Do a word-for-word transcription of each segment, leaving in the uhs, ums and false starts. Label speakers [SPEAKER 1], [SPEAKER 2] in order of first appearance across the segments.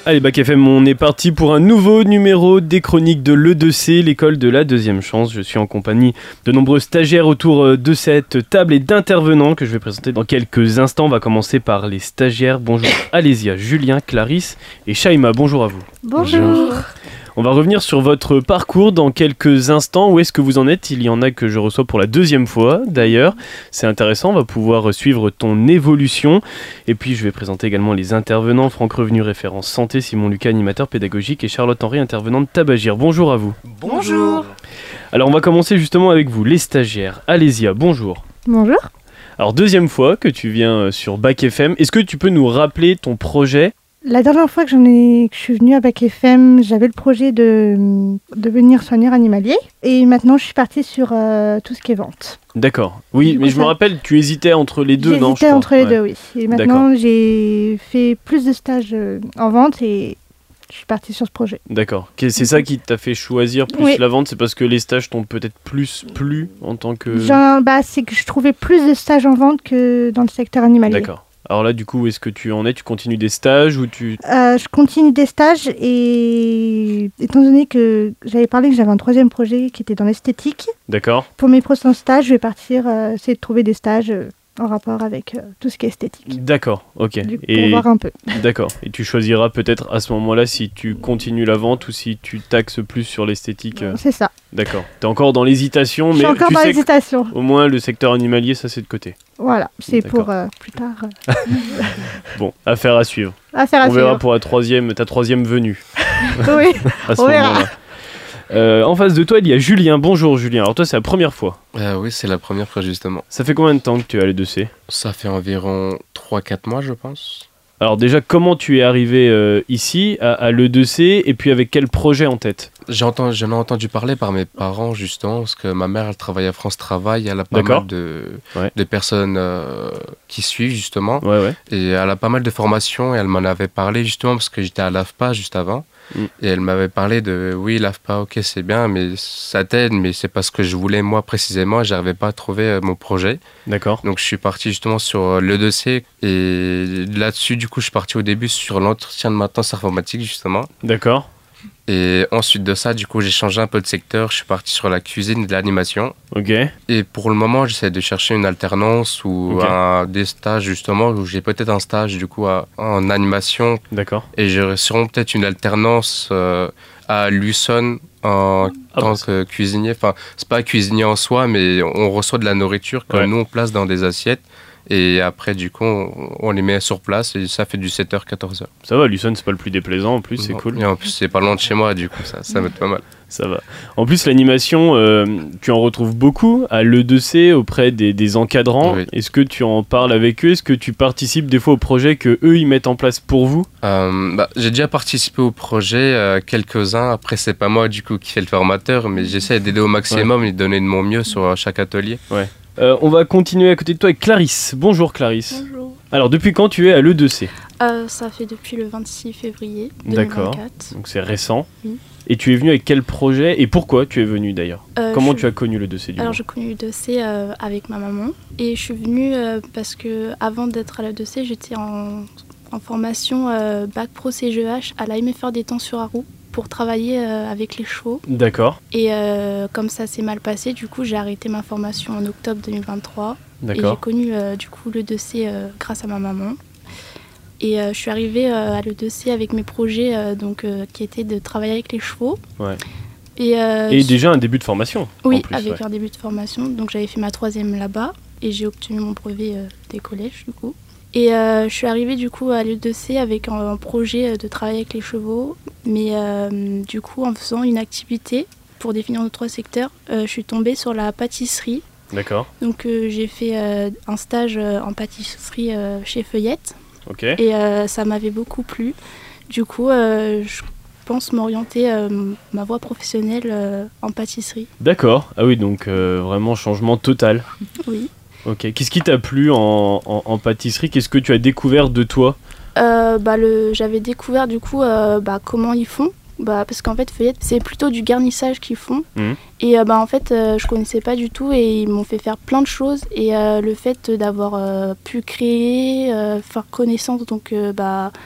[SPEAKER 1] Allez, Bac F M, on est parti pour un nouveau numéro des chroniques de l'E deux C, l'école de la deuxième chance. Je suis en compagnie de nombreux stagiaires autour de cette table et d'intervenants que je vais présenter dans quelques instants. On va commencer par les stagiaires. Bonjour Alésia, Julien, Clarisse et Shaima. Bonjour à vous.
[SPEAKER 2] Bonjour.
[SPEAKER 1] On va revenir sur votre parcours dans quelques instants. Où est-ce que vous en êtes ? Il y en a que je reçois pour la deuxième fois d'ailleurs. C'est intéressant, on va pouvoir suivre ton évolution. Et puis je vais présenter également les intervenants. Franck Revenu, référent santé, Simon Lucas, animateur pédagogique et Charlotte Henry, intervenante Tabagir. Bonjour à vous.
[SPEAKER 2] Bonjour.
[SPEAKER 1] Alors on va commencer justement avec vous, les stagiaires. Alésia, bonjour.
[SPEAKER 2] Bonjour.
[SPEAKER 1] Alors deuxième fois que tu viens sur Bac F M. Est-ce que tu peux nous rappeler ton projet ?
[SPEAKER 2] La dernière fois que, j'en ai, que je suis venue à Bac F M, j'avais le projet de devenir soigneur animalier. Et maintenant, je suis partie sur euh, tout ce qui est vente.
[SPEAKER 1] D'accord. Oui,
[SPEAKER 2] Du
[SPEAKER 1] mais
[SPEAKER 2] coup,
[SPEAKER 1] je me
[SPEAKER 2] ça-
[SPEAKER 1] rappelle, tu hésitais entre les deux, non ? je
[SPEAKER 2] J'hésitais
[SPEAKER 1] crois.
[SPEAKER 2] entre les
[SPEAKER 1] Ouais.
[SPEAKER 2] deux, oui. Et maintenant, j'ai fait plus de stages euh, en vente et je suis partie sur ce projet.
[SPEAKER 1] D'accord. Que- C'est ça qui t'a fait choisir plus
[SPEAKER 2] Oui.
[SPEAKER 1] la vente ? C'est parce que les stages t'ont peut-être plus plu en tant que...
[SPEAKER 2] Genre, bah, c'est que je trouvais plus de stages en vente que dans le secteur animalier.
[SPEAKER 1] D'accord. Alors là, du coup, où est-ce que tu en es ? Tu continues des stages ou tu...
[SPEAKER 2] Euh, je continue des stages et étant donné que j'avais parlé que j'avais un troisième projet qui était dans l'esthétique,
[SPEAKER 1] D'accord.
[SPEAKER 2] pour mes prochains stages, je vais partir euh, essayer de trouver des stages euh, en rapport avec euh, tout ce qui est esthétique.
[SPEAKER 1] D'accord, ok.
[SPEAKER 2] Du coup,
[SPEAKER 1] Et...
[SPEAKER 2] pour voir un peu.
[SPEAKER 1] D'accord. Et tu choisiras peut-être à ce moment-là si tu continues la vente ou si tu taxes plus sur l'esthétique. euh,
[SPEAKER 2] C'est ça.
[SPEAKER 1] D'accord. T'es encore dans l'hésitation,
[SPEAKER 2] Je
[SPEAKER 1] mais
[SPEAKER 2] suis encore
[SPEAKER 1] tu
[SPEAKER 2] dans
[SPEAKER 1] sais
[SPEAKER 2] l'hésitation.
[SPEAKER 1] qu'au moins le secteur animalier, ça c'est de côté.
[SPEAKER 2] Voilà, c'est
[SPEAKER 1] D'accord.
[SPEAKER 2] pour euh, plus tard. euh,
[SPEAKER 1] Bon, affaire à suivre.
[SPEAKER 2] affaire à
[SPEAKER 1] On verra
[SPEAKER 2] suivre.
[SPEAKER 1] pour la troisième, ta troisième venue
[SPEAKER 2] Oui.
[SPEAKER 1] à ce
[SPEAKER 2] On verra.
[SPEAKER 1] moment-là. Euh, en face de toi, il y a Julien. Bonjour Julien. Alors toi, c'est la première fois.
[SPEAKER 3] Euh, oui, c'est la première fois justement.
[SPEAKER 1] Ça fait combien de temps que tu es à l'E deux C ?
[SPEAKER 3] Ça fait environ trois quatre mois, je pense.
[SPEAKER 1] Alors déjà, comment tu es arrivé euh, ici, à, à l'E deux C, et puis avec quel projet en tête ?
[SPEAKER 3] J'ai entendu, j'en ai entendu parler par mes parents justement, parce que ma mère, elle travaille à France Travail, elle a pas
[SPEAKER 1] D'accord.
[SPEAKER 3] mal de,
[SPEAKER 1] Ouais.
[SPEAKER 3] de personnes euh, qui suivent justement,
[SPEAKER 1] Ouais, ouais.
[SPEAKER 3] et elle a pas mal de formations, et elle m'en avait parlé justement, parce que j'étais à l'A F P A juste avant,
[SPEAKER 1] Mm.
[SPEAKER 3] et elle m'avait parlé de, oui, l'A F P A, ok, c'est bien, mais ça t'aide, mais c'est pas ce que je voulais moi précisément, et j'arrivais pas à trouver euh, mon projet.
[SPEAKER 1] D'accord.
[SPEAKER 3] Donc je suis parti justement sur euh, l'E deux C, et là-dessus, du coup, je suis parti au début sur l'entretien de maintenance informatique justement.
[SPEAKER 1] D'accord.
[SPEAKER 3] Et ensuite de ça, du coup, j'ai changé un peu de secteur. Je suis parti sur la cuisine et de l'animation.
[SPEAKER 1] Ok.
[SPEAKER 3] Et pour le moment, j'essaie de chercher une alternance ou
[SPEAKER 1] Ok.
[SPEAKER 3] un, des stages, justement, où j'ai peut-être un stage, du coup, à- en animation.
[SPEAKER 1] D'accord.
[SPEAKER 3] Et j'aurai sûrement peut-être une alternance euh, à Luçon en
[SPEAKER 1] Ah,
[SPEAKER 3] tant
[SPEAKER 1] bah,
[SPEAKER 3] que cuisinier. Enfin, c'est pas cuisinier en soi, mais on reçoit de la nourriture que
[SPEAKER 1] Ouais.
[SPEAKER 3] nous, on place dans des assiettes. Et après, du coup, on, on les met sur place et ça fait du sept heures quatorze heures.
[SPEAKER 1] Ça va, Luçon, c'est pas le plus déplaisant en plus, c'est cool.
[SPEAKER 3] Et en plus, c'est pas loin de chez moi, du coup, ça, ça m'aide pas mal.
[SPEAKER 1] Ça va. En plus, l'animation, euh, tu en retrouves beaucoup à l'E deux C auprès des, des encadrants.
[SPEAKER 3] Oui.
[SPEAKER 1] Est-ce que tu en parles avec eux ? Est-ce que tu participes des fois aux projets que eux ils mettent en place pour vous ?
[SPEAKER 3] Euh, bah, j'ai déjà participé au projet, euh, quelques-uns. Après, c'est pas moi du coup qui fais le formateur, mais j'essaie d'aider au maximum et de donner de mon mieux sur euh, chaque atelier.
[SPEAKER 1] Euh, On va continuer à côté de toi avec Clarisse. Bonjour Clarisse.
[SPEAKER 4] Bonjour.
[SPEAKER 1] Alors, depuis quand tu es à l'E deux C ?
[SPEAKER 4] Euh, ça fait depuis le vingt-six février
[SPEAKER 1] D'accord.
[SPEAKER 4] deux mille vingt-quatre.
[SPEAKER 1] Donc c'est récent.
[SPEAKER 4] Oui.
[SPEAKER 1] Et tu es venu avec quel projet et pourquoi tu es venu d'ailleurs ?
[SPEAKER 4] Euh,
[SPEAKER 1] Comment
[SPEAKER 4] je-
[SPEAKER 1] tu as connu l'E deux C du
[SPEAKER 4] Alors
[SPEAKER 1] moins
[SPEAKER 4] j'ai connu l'E deux C euh, avec ma maman et je suis venue euh, parce que avant d'être à l'E deux C, j'étais en, en formation euh, bac pro C G E H à l'A M F R d'Étang sur Arroux pour travailler euh, avec les chevaux.
[SPEAKER 1] D'accord,
[SPEAKER 4] Et euh, comme ça s'est mal passé, du coup j'ai arrêté ma formation en octobre deux mille vingt-trois et j'ai
[SPEAKER 1] d'accord.
[SPEAKER 4] connu euh, du coup l'E deux C euh, grâce à ma maman. Et euh, je suis arrivée euh, à l'E deux C avec mes projets euh, donc, euh, qui étaient de travailler avec les chevaux.
[SPEAKER 1] Ouais.
[SPEAKER 4] Et, euh,
[SPEAKER 1] Et
[SPEAKER 4] je-
[SPEAKER 1] déjà un début de formation
[SPEAKER 4] Oui,
[SPEAKER 1] en plus.
[SPEAKER 4] avec
[SPEAKER 1] ouais.
[SPEAKER 4] un début de formation. Donc j'avais fait ma troisième là-bas et j'ai obtenu mon brevet euh, des collèges du coup. Et euh, je suis arrivée du coup à l'E deux C avec un, un projet euh, de travailler avec les chevaux. Mais euh, du coup en faisant une activité pour définir nos trois secteurs, euh, je suis tombée sur la pâtisserie.
[SPEAKER 1] D'accord,
[SPEAKER 4] Donc euh, j'ai fait euh, un stage euh, en pâtisserie euh, chez Feuillette.
[SPEAKER 1] ok.
[SPEAKER 4] Et euh, ça m'avait beaucoup plu. Du coup, euh, je pense m'orienter euh, ma voie professionnelle euh, en pâtisserie.
[SPEAKER 1] D'accord, ah oui, donc euh, vraiment changement total.
[SPEAKER 4] Oui.
[SPEAKER 1] Ok, qu'est-ce qui t'a plu en, en, en pâtisserie ? Qu'est-ce que tu as découvert de toi ?
[SPEAKER 4] Euh, bah, le, j'avais découvert du coup euh, bah, comment ils font. Bah, parce qu'en fait, Feuillette, c'est plutôt du garnissage qu'ils font.
[SPEAKER 1] Mhm.
[SPEAKER 4] Et euh, bah, en fait, euh, je connaissais pas du tout et ils m'ont fait faire plein de choses. Et euh, le fait d'avoir euh, pu créer, euh, faire connaissance, donc euh, bah,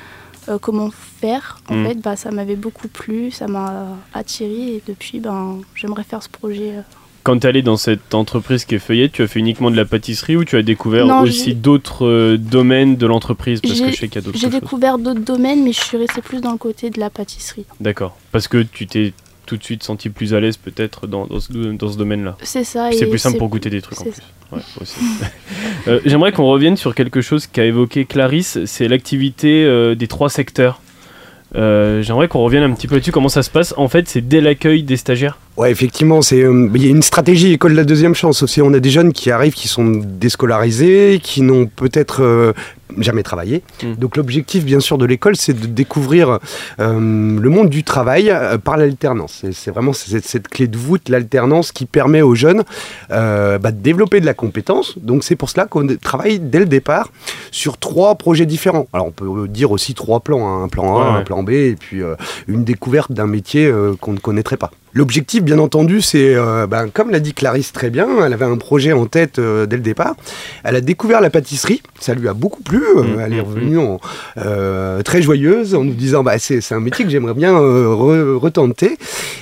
[SPEAKER 4] euh, comment faire, en
[SPEAKER 1] Mm.
[SPEAKER 4] fait, bah, ça m'avait beaucoup plu, ça m'a attiré et depuis, ben, j'aimerais faire ce projet. euh.
[SPEAKER 1] Quand tu es allé dans cette entreprise qui est Feuillette, tu as fait uniquement de la pâtisserie ou tu as découvert
[SPEAKER 4] Non,
[SPEAKER 1] aussi
[SPEAKER 4] j'ai-
[SPEAKER 1] d'autres euh, domaines de l'entreprise? Parce que
[SPEAKER 4] J'ai-
[SPEAKER 1] je sais qu'il y a d'autres
[SPEAKER 4] J'ai
[SPEAKER 1] choses.
[SPEAKER 4] découvert d'autres domaines, mais je suis restée plus dans le côté de la pâtisserie.
[SPEAKER 1] D'accord. Parce que tu t'es tout de suite senti plus à l'aise peut-être dans, dans ce, dans ce domaine-là.
[SPEAKER 4] C'est ça.
[SPEAKER 1] Puis c'est
[SPEAKER 4] et
[SPEAKER 1] plus simple pour goûter des trucs en
[SPEAKER 4] c'est
[SPEAKER 1] plus. Ouais, aussi. Euh, J'aimerais qu'on revienne sur quelque chose qu'a évoqué Clarisse, c'est l'activité euh, des trois secteurs. Euh, J'aimerais qu'on revienne un petit peu là-dessus, comment ça se passe. En fait, c'est dès l'accueil des stagiaires.
[SPEAKER 5] Ouais, effectivement, c'est euh, il y a une stratégie école de la deuxième chance aussi. On a des jeunes qui arrivent, qui sont déscolarisés, qui n'ont peut-être euh, jamais travaillé.
[SPEAKER 1] Mm.
[SPEAKER 5] Donc l'objectif, bien sûr, de l'école, c'est de découvrir euh, le monde du travail euh, par l'alternance. Et c'est vraiment cette, cette clé de voûte, l'alternance, qui permet aux jeunes euh, bah, de développer de la compétence. Donc c'est pour cela qu'on travaille dès le départ sur trois projets différents. Alors on peut dire aussi trois plans, hein, un plan A,
[SPEAKER 1] Ouais, ouais.
[SPEAKER 5] un plan B, et puis euh, une découverte d'un métier euh, qu'on ne connaîtrait pas. L'objectif, bien entendu, c'est, euh, ben, comme l'a dit Clarisse très bien, elle avait un projet en tête euh, dès le départ. Elle a découvert la pâtisserie, ça lui a beaucoup plu. euh,
[SPEAKER 1] Mmh,
[SPEAKER 5] elle est
[SPEAKER 1] mmh,
[SPEAKER 5] revenue en, euh, très joyeuse en nous disant bah, c'est, c'est un métier que j'aimerais bien euh, re- retenter.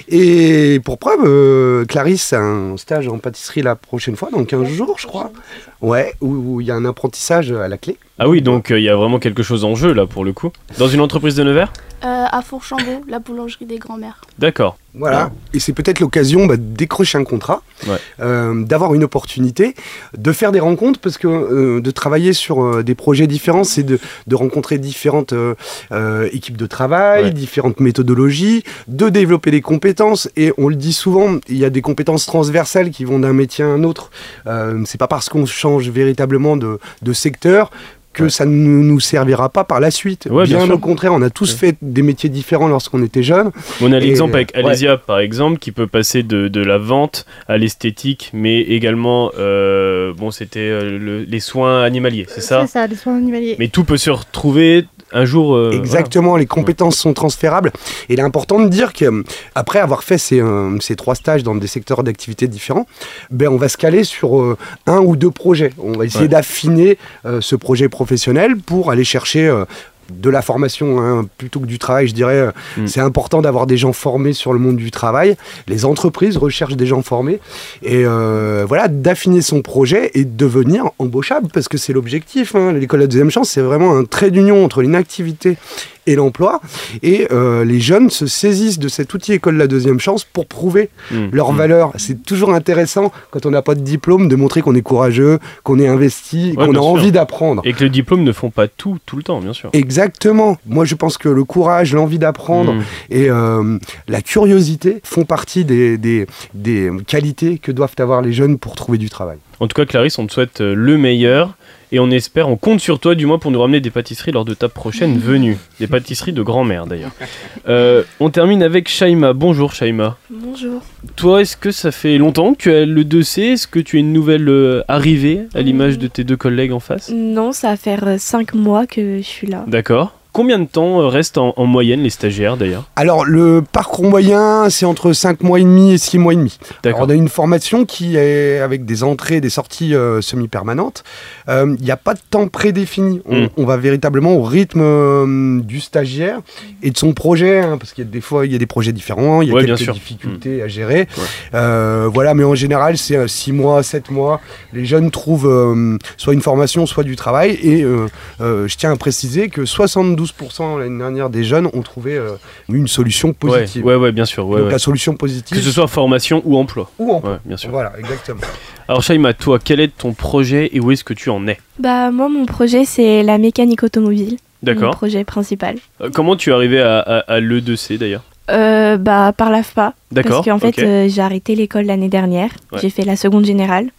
[SPEAKER 5] Et pour preuve, euh, Clarisse a un stage en pâtisserie la prochaine fois, dans quinze jours, je crois. Ouais, où il y a un apprentissage à la clé.
[SPEAKER 1] Ah oui, donc il y a vraiment quelque chose en jeu là pour le coup. Dans une entreprise de Nevers?
[SPEAKER 4] Euh, à Fourchambault, la boulangerie des grands-mères.
[SPEAKER 1] D'accord.
[SPEAKER 5] Voilà, et c'est peut-être l'occasion bah, de décrocher un contrat,
[SPEAKER 1] Ouais.
[SPEAKER 5] euh, d'avoir une opportunité, de faire des rencontres, parce que euh, de travailler sur euh, des projets différents, c'est de, de rencontrer différentes euh, euh, équipes de travail,
[SPEAKER 1] Ouais.
[SPEAKER 5] différentes méthodologies, de développer des compétences, et on le dit souvent, il y a des compétences transversales qui vont d'un métier à un autre. Euh, c'est pas parce qu'on change véritablement de, de secteur que
[SPEAKER 1] Ouais.
[SPEAKER 5] ça ne nous servira pas par la suite.
[SPEAKER 1] Ouais, bien
[SPEAKER 5] bien
[SPEAKER 1] sûr.
[SPEAKER 5] au contraire, on a tous
[SPEAKER 1] Ouais.
[SPEAKER 5] fait des métiers différents lorsqu'on était jeunes.
[SPEAKER 1] On a
[SPEAKER 5] Et,
[SPEAKER 1] l'exemple avec
[SPEAKER 5] ouais.
[SPEAKER 1] Alésia par exemple qui peut passer de, de la vente à l'esthétique, mais également, euh, bon, c'était euh, le- les soins animaliers, c'est ça?
[SPEAKER 2] C'est ça, les soins animaliers.
[SPEAKER 1] Mais tout peut se retrouver un jour. euh,
[SPEAKER 5] Exactement, les compétences sont transférables. Et il est important de dire qu'après avoir fait ces, euh, ces trois stages dans des secteurs d'activité différents, ben, on va se caler sur euh, un ou deux projets. On va essayer
[SPEAKER 1] Ouais.
[SPEAKER 5] d'affiner euh, ce projet professionnel pour aller chercher euh, de la formation hein, plutôt que du travail, je dirais. euh,
[SPEAKER 1] Mm.
[SPEAKER 5] C'est important d'avoir des gens formés sur le monde du travail. Les entreprises recherchent des gens formés. Et euh, voilà, d'affiner son projet et de devenir embauchable, parce que c'est l'objectif. Hein. L'école de la deuxième chance, c'est vraiment un trait d'union entre l'inactivité et l'emploi. Et euh, les jeunes se saisissent de cet outil école de la deuxième chance pour prouver
[SPEAKER 1] Mmh,
[SPEAKER 5] leur
[SPEAKER 1] mmh.
[SPEAKER 5] valeur. C'est toujours intéressant, quand on n'a pas de diplôme, de montrer qu'on est courageux, qu'on est investi,
[SPEAKER 1] Ouais,
[SPEAKER 5] qu'on
[SPEAKER 1] bien
[SPEAKER 5] a
[SPEAKER 1] sûr.
[SPEAKER 5] envie d'apprendre.
[SPEAKER 1] Et que le diplôme ne font pas tout, tout le temps, bien sûr.
[SPEAKER 5] Exactement. Moi, je pense que le courage, l'envie d'apprendre
[SPEAKER 1] Mmh.
[SPEAKER 5] et euh, la curiosité font partie des, des, des qualités que doivent avoir les jeunes pour trouver du travail.
[SPEAKER 1] En tout cas, Clarisse, on te souhaite euh, le meilleur et on espère, on compte sur toi du moins pour nous ramener des pâtisseries lors de ta prochaine venue. Des pâtisseries de grand-mère d'ailleurs. Euh, on termine avec Shaima. Bonjour Shaima.
[SPEAKER 6] Bonjour.
[SPEAKER 1] Toi, est-ce que ça fait longtemps que tu as le deux C? Est-ce que tu es une nouvelle euh, arrivée à l'image de tes deux collègues en face?
[SPEAKER 6] Non, ça va faire cinq mois que je suis là.
[SPEAKER 1] D'accord. Combien de temps euh, restent en, en moyenne les stagiaires d'ailleurs?
[SPEAKER 5] Alors, le parcours moyen, c'est entre cinq mois et demi et six mois et demi. Alors,
[SPEAKER 1] D'accord.
[SPEAKER 5] on a une formation qui est avec des entrées et des sorties euh, semi-permanentes. Il n'y a pas de temps prédéfini. On,
[SPEAKER 1] Mm.
[SPEAKER 5] on va véritablement au rythme euh, du stagiaire et de son projet, hein, parce qu'il y a des fois il y a des projets différents, il y a
[SPEAKER 1] Ouais, bien
[SPEAKER 5] quelques
[SPEAKER 1] sûr.
[SPEAKER 5] difficultés à gérer. Euh, voilà, mais en général, c'est six mois, sept mois. Les jeunes trouvent euh, soit une formation, soit du travail. Et euh, euh, je tiens à préciser que soixante-douze pour cent l'année dernière des jeunes ont trouvé euh, une solution
[SPEAKER 1] Ouais,
[SPEAKER 5] positive.
[SPEAKER 1] ouais, ouais, bien sûr. Ouais,
[SPEAKER 5] Donc
[SPEAKER 1] ouais.
[SPEAKER 5] la solution positive
[SPEAKER 1] Que ce soit formation ou emploi.
[SPEAKER 5] ou en
[SPEAKER 1] Ouais, bien sûr.
[SPEAKER 5] Voilà, exactement.
[SPEAKER 1] Alors Shaima, toi, quel est ton projet et où est-ce que tu en es?
[SPEAKER 6] Bah moi mon projet c'est la mécanique automobile. Mon
[SPEAKER 1] D'accord.
[SPEAKER 6] projet principal.
[SPEAKER 1] Euh, comment tu es arrivé à, à, à l'E deux C d'ailleurs?
[SPEAKER 6] Euh, bah par l'A F P A.
[SPEAKER 1] D'accord.
[SPEAKER 6] Parce qu'en fait
[SPEAKER 1] ok.
[SPEAKER 6] euh, j'ai arrêté l'école l'année dernière.
[SPEAKER 1] Ouais.
[SPEAKER 6] J'ai fait la seconde générale.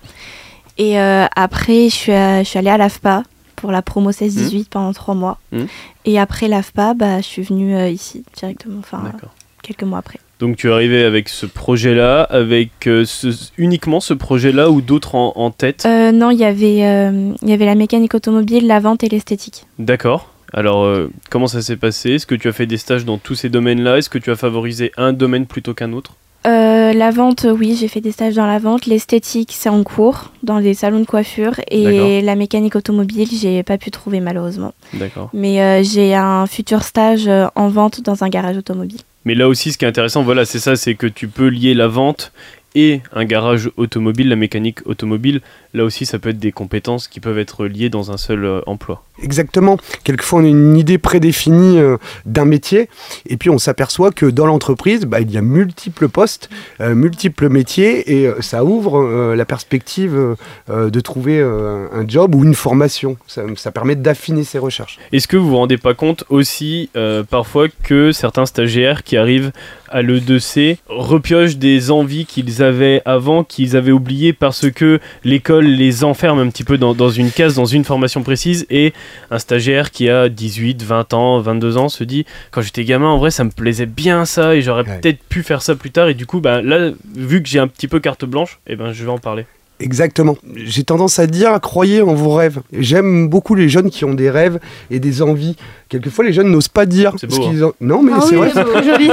[SPEAKER 6] Et euh, après je suis, à- je suis allée à l'A F P A pour la promo seize dix-huit pendant trois mois.
[SPEAKER 1] Mhm.
[SPEAKER 6] Et après l'A F P A, bah, je suis venue euh, ici directement, enfin euh,
[SPEAKER 1] D'accord.
[SPEAKER 6] quelques mois après.
[SPEAKER 1] Donc tu es arrivé avec ce projet-là, avec euh, ce- uniquement ce projet-là ou d'autres en, en tête?
[SPEAKER 6] Euh, non, il y avait, euh, il y avait la mécanique automobile, la vente et l'esthétique.
[SPEAKER 1] D'accord. Alors euh, comment ça s'est passé? Est-ce que tu as fait des stages dans tous ces domaines-là? Est-ce que tu as favorisé un domaine plutôt qu'un autre?
[SPEAKER 6] Euh, euh, la vente, oui, j'ai fait des stages dans la vente. L'esthétique, c'est en cours, dans les salons de coiffure. Et
[SPEAKER 1] D'accord.
[SPEAKER 6] la mécanique automobile, j'ai pas pu trouver malheureusement.
[SPEAKER 1] D'accord.
[SPEAKER 6] Mais euh, j'ai un futur stage euh, en vente dans un garage automobile.
[SPEAKER 1] Mais là aussi, ce qui est intéressant, voilà, c'est ça, c'est que tu peux lier la vente et un garage automobile, la mécanique automobile. Là aussi, ça peut être des compétences qui peuvent être liées dans un seul euh, emploi.
[SPEAKER 5] Exactement. Quelquefois, on a une idée prédéfinie euh, d'un métier et puis on s'aperçoit que dans l'entreprise, bah, il y a multiples postes, euh, multiples métiers et euh, ça ouvre euh, la perspective euh, de trouver euh, un job ou une formation. Ça, ça permet d'affiner ses recherches.
[SPEAKER 1] Est-ce que vous vous rendez pas compte aussi euh, parfois que certains stagiaires qui arrivent à l'E deux C repiochent des envies qu'ils avaient avant, qu'ils avaient oubliées parce que l'école les enferme un petit peu dans, dans une case, dans une formation précise, et un stagiaire qui a dix-huit, vingt ans, vingt-deux ans se dit quand j'étais gamin en vrai ça me plaisait bien ça et j'aurais ouais. peut-être pu faire ça plus tard et du coup bah, là vu que j'ai un petit peu carte blanche, eh ben, je vais en parler.
[SPEAKER 5] Exactement. J'ai tendance à dire, croyez en vos rêves. J'aime beaucoup les jeunes qui ont des rêves et des envies. Quelquefois, les jeunes n'osent pas dire.
[SPEAKER 1] C'est beau,
[SPEAKER 5] ce qu'ils
[SPEAKER 1] hein.
[SPEAKER 5] ont... Non, mais
[SPEAKER 2] ah
[SPEAKER 5] c'est
[SPEAKER 2] oui,
[SPEAKER 5] vrai.
[SPEAKER 2] C'est joli.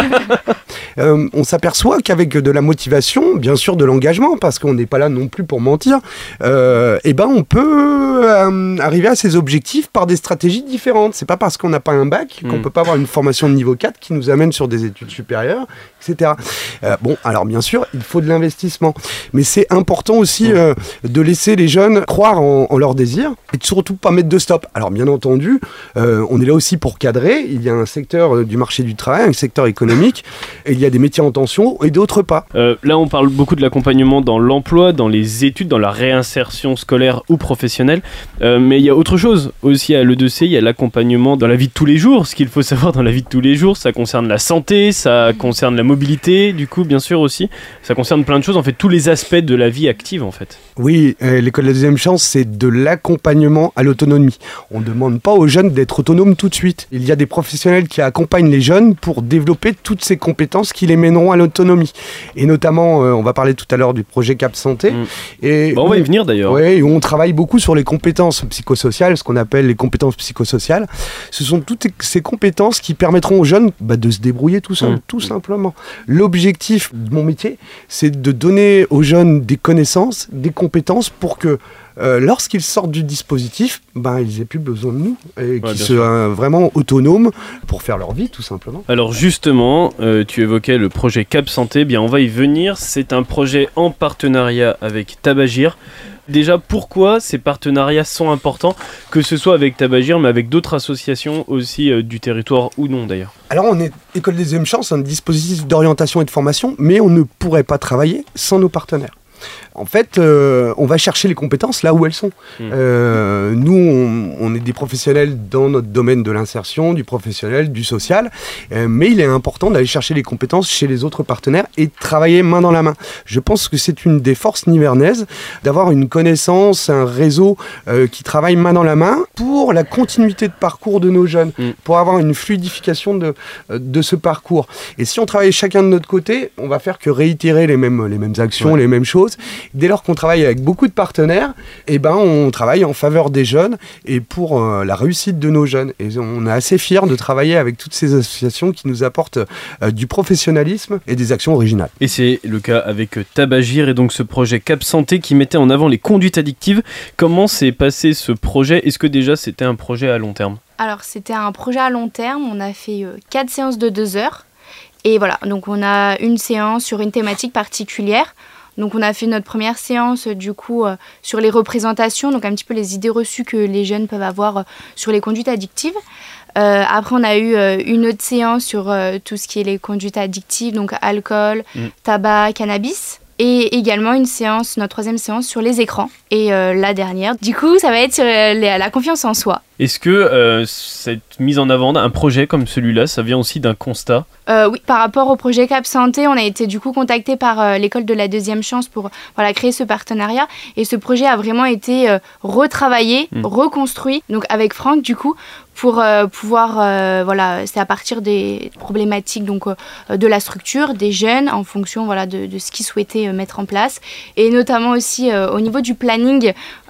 [SPEAKER 5] euh, on s'aperçoit qu'avec de la motivation, bien sûr de l'engagement, parce qu'on n'est pas là non plus pour mentir, euh, eh ben on peut euh, arriver à ses objectifs par des stratégies différentes. C'est pas parce qu'on n'a pas un bac qu'on
[SPEAKER 1] mmh.
[SPEAKER 5] peut pas avoir une formation de niveau quatre qui nous amène sur des études supérieures, et cetera. Euh, bon, alors bien sûr, il faut de l'investissement. Mais c'est important aussi mmh. euh, de laisser les jeunes croire en, en leurs désirs et de surtout pas mettre de stop. Alors bien entendu, euh, on est là aussi pour cadrer. Il y a un secteur du marché du travail, un secteur économique, et il y a des métiers en tension et d'autres pas.
[SPEAKER 1] Euh, là, on parle beaucoup de l'accompagnement dans l'emploi, dans les études, dans la réinsertion scolaire ou professionnelle. Euh, mais il y a autre chose aussi à l'E deux C, il y a l'accompagnement dans la vie de tous les jours. Ce qu'il faut savoir dans la vie de tous les jours, ça concerne la santé, ça concerne la mobilité, du coup, bien sûr aussi. Ça concerne plein de choses, en fait, tous les aspects de la vie active, en fait.
[SPEAKER 5] Oui, euh, l'école de la deuxième chance, c'est de l'accompagnement à l'autonomie. On ne demande pas aux jeunes d'être autonomes tout de suite. Il y a des professionnels qui accompagnent les jeunes pour développer toutes ces compétences qui les mèneront à l'autonomie. Et notamment, euh, on va parler tout à l'heure du projet Cap Santé. Mmh. Et
[SPEAKER 1] bon, on va y venir d'ailleurs.
[SPEAKER 5] Oui, on travaille beaucoup sur les compétences psychosociales, ce qu'on appelle les compétences psychosociales. Ce sont toutes ces compétences qui permettront aux jeunes bah, de se débrouiller tout seul, mmh. tout simplement. L'objectif de mon métier, c'est de donner aux jeunes des connaissances, des compétences pour que Euh, lorsqu'ils sortent du dispositif, ben, ils n'aient plus besoin de nous et qu'ils ouais, soient vraiment autonomes pour faire leur vie, tout simplement.
[SPEAKER 1] Alors justement, euh, tu évoquais le projet Cap Santé, bien on va y venir. C'est un projet en partenariat avec Tabagir. Déjà, pourquoi ces partenariats sont importants, que ce soit avec Tabagir, mais avec d'autres associations aussi euh, du territoire ou non d'ailleurs?
[SPEAKER 5] Alors on est École des Deuxième Chances, un dispositif d'orientation et de formation, mais on ne pourrait pas travailler sans nos partenaires. En fait, euh, on va chercher les compétences là où elles sont. Mmh. Euh, nous, on, on est des professionnels dans notre domaine de l'insertion, du professionnel, du social, euh, mais il est important d'aller chercher les compétences chez les autres partenaires et de travailler main dans la main. Je pense que c'est une des forces nivernaises d'avoir une connaissance, un réseau euh, qui travaille main dans la main pour la continuité de parcours de nos jeunes, mmh. pour avoir une fluidification de, de ce parcours. Et si on travaille chacun de notre côté, on va faire que réitérer les mêmes, les mêmes actions, ouais. les mêmes choses. Dès lors qu'on travaille avec beaucoup de partenaires, eh ben, on travaille en faveur des jeunes et pour euh, la réussite de nos jeunes. Et on est assez fiers de travailler avec toutes ces associations qui nous apportent euh, du professionnalisme et des actions originales.
[SPEAKER 1] Et c'est le cas avec Tabagir et donc ce projet Cap Santé qui mettait en avant les conduites addictives. Comment s'est passé ce projet? Est-ce que déjà c'était un projet à long terme?
[SPEAKER 4] Alors c'était un projet à long terme, on a fait euh, quatre séances de deux heures. Et voilà, donc on a une séance sur une thématique particulière. Donc on a fait notre première séance du coup euh, sur les représentations, donc un petit peu les idées reçues que les jeunes peuvent avoir euh, sur les conduites addictives. Euh, après on a eu euh, une autre séance sur euh, tout ce qui est les conduites addictives, donc alcool, mmh. tabac, cannabis. Et également une séance, notre troisième séance sur les écrans. Et euh, la dernière, du coup, ça va être sur euh, la confiance en soi.
[SPEAKER 1] Est-ce que euh, cette mise en avant d'un projet comme celui-là, ça vient aussi d'un constat?
[SPEAKER 4] euh, Oui, par rapport au projet Cap Santé, on a été du coup contacté par euh, l'école de la deuxième chance pour voilà, créer ce partenariat. Et ce projet a vraiment été euh, retravaillé, mmh. reconstruit, donc avec Franck du coup, pour euh, pouvoir, euh, voilà, c'est à partir des problématiques donc, euh, de la structure, des jeunes, en fonction voilà, de, de ce qu'ils souhaitaient euh, mettre en place. Et notamment aussi euh, au niveau du planning,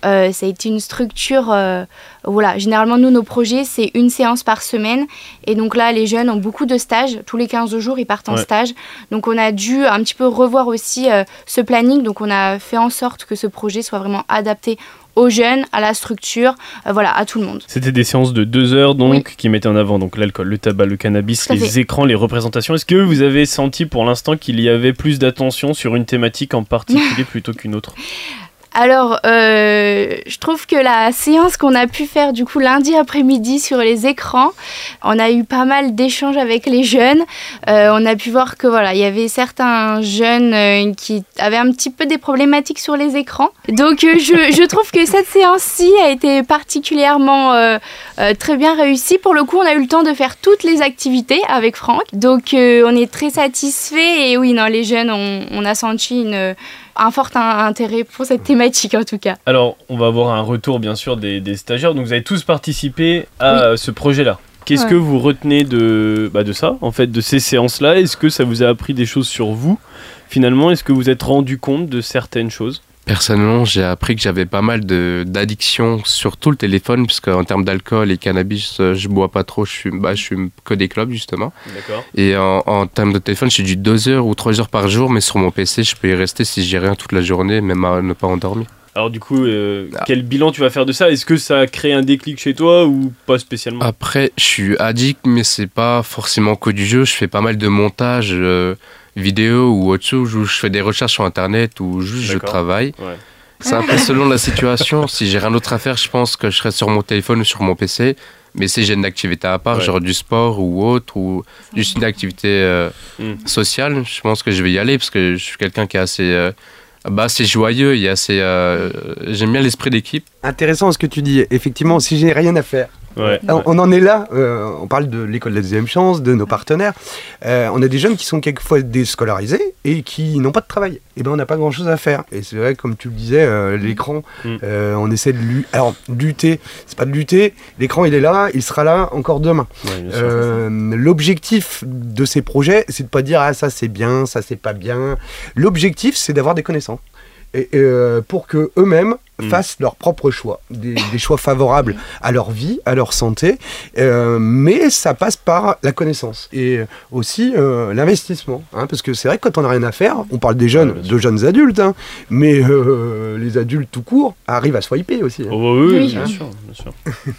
[SPEAKER 6] euh, ça a été une structure... Euh, voilà, généralement, nous, nos projets, c'est une séance par semaine. Et donc là, les jeunes ont beaucoup de stages. Tous les quinze jours, ils partent en ouais. stage. Donc on a dû un petit peu revoir aussi euh, ce planning. Donc on a fait en sorte que ce projet soit vraiment adapté aux jeunes, à la structure, euh, voilà, à tout le monde.
[SPEAKER 1] C'était des séances de deux heures donc, oui. qui mettaient en avant donc, l'alcool, le tabac, le cannabis, les fait. écrans, les représentations. Est-ce que vous avez senti pour l'instant qu'il y avait plus d'attention sur une thématique en particulier plutôt qu'une autre ?
[SPEAKER 6] Alors, euh, je trouve que la séance qu'on a pu faire du coup lundi après-midi sur les écrans, on a eu pas mal d'échanges avec les jeunes. Euh, on a pu voir que voilà, il y avait certains jeunes euh, qui avaient un petit peu des problématiques sur les écrans. Donc, euh, je, je trouve que cette séance-ci a été particulièrement euh, euh, très bien réussie. Pour le coup, on a eu le temps de faire toutes les activités avec Franck. Donc, euh, on est très satisfaits. Et oui, non, les jeunes, on, on a senti une... un fort intérêt pour cette thématique en tout cas.
[SPEAKER 1] Alors, on va avoir un retour bien sûr des, des stagiaires. Donc, vous avez tous participé à oui. ce projet-là. Qu'est-ce ouais. que vous retenez de, bah, de ça, en fait, de ces séances-là ? Est-ce que ça vous a appris des choses sur vous ? Finalement, est-ce que vous êtes rendu compte de certaines choses ?
[SPEAKER 3] Personnellement, j'ai appris que j'avais pas mal de, d'addictions, surtout le téléphone, parce qu'en termes d'alcool et cannabis, je bois pas trop, je fume, bah, je fume que des clopes, justement.
[SPEAKER 1] D'accord.
[SPEAKER 3] Et en, en termes de téléphone, je suis du deux heures ou trois heures par jour, mais sur mon P C, je peux y rester si j'ai rien toute la journée, même à ne pas endormir.
[SPEAKER 1] Alors du coup, euh, ah. quel bilan tu vas faire de ça ? Est-ce que ça a créé un déclic chez toi ou pas spécialement ?
[SPEAKER 3] Après, je suis addict, mais c'est pas forcément que du jeu. Je fais pas mal de montage euh, vidéo ou autre chose, où je fais des recherches sur Internet ou juste D'accord. je travaille. Ouais. C'est un peu selon la situation. Si j'ai rien d'autre à faire, je pense que je serai sur mon téléphone ou sur mon P C. Mais si j'ai une activité à part, ouais. genre du sport ou autre, ou juste une activité euh, mm. sociale, je pense que je vais y aller parce que je suis quelqu'un qui est assez... Euh, Bah, c'est joyeux, il y a assez, euh, j'aime bien l'esprit d'équipe.
[SPEAKER 5] Intéressant ce que tu dis. Effectivement, si j'ai rien à faire,
[SPEAKER 1] ouais,
[SPEAKER 5] on,
[SPEAKER 1] ouais.
[SPEAKER 5] on en est là. Euh, on parle de l'école de la deuxième chance, de nos partenaires. Euh, on a des jeunes qui sont quelquefois déscolarisés et qui n'ont pas de travail. Et ben, on n'a pas grand-chose à faire. Et c'est vrai, comme tu le disais, euh, l'écran, mm. euh, on essaie de lutter. Alors, lutter, c'est pas de lutter. L'écran, il est là, il sera là encore demain.
[SPEAKER 1] Ouais,
[SPEAKER 5] euh, l'objectif de ces projets, c'est de pas dire ah ça c'est bien, ça c'est pas bien. L'objectif, c'est d'avoir des connaissances. Et, euh, pour que eux-mêmes mmh. fassent leurs propres choix, des, des choix favorables à leur vie, à leur santé, euh, mais ça passe par la connaissance et aussi euh, l'investissement, hein, parce que c'est vrai que quand on n'a rien à faire, on parle des jeunes, ouais, de jeunes adultes, hein, mais euh, les adultes tout court arrivent à swiper aussi. Hein.
[SPEAKER 1] Oh, oui, oui, bien hein. sûr, bien sûr.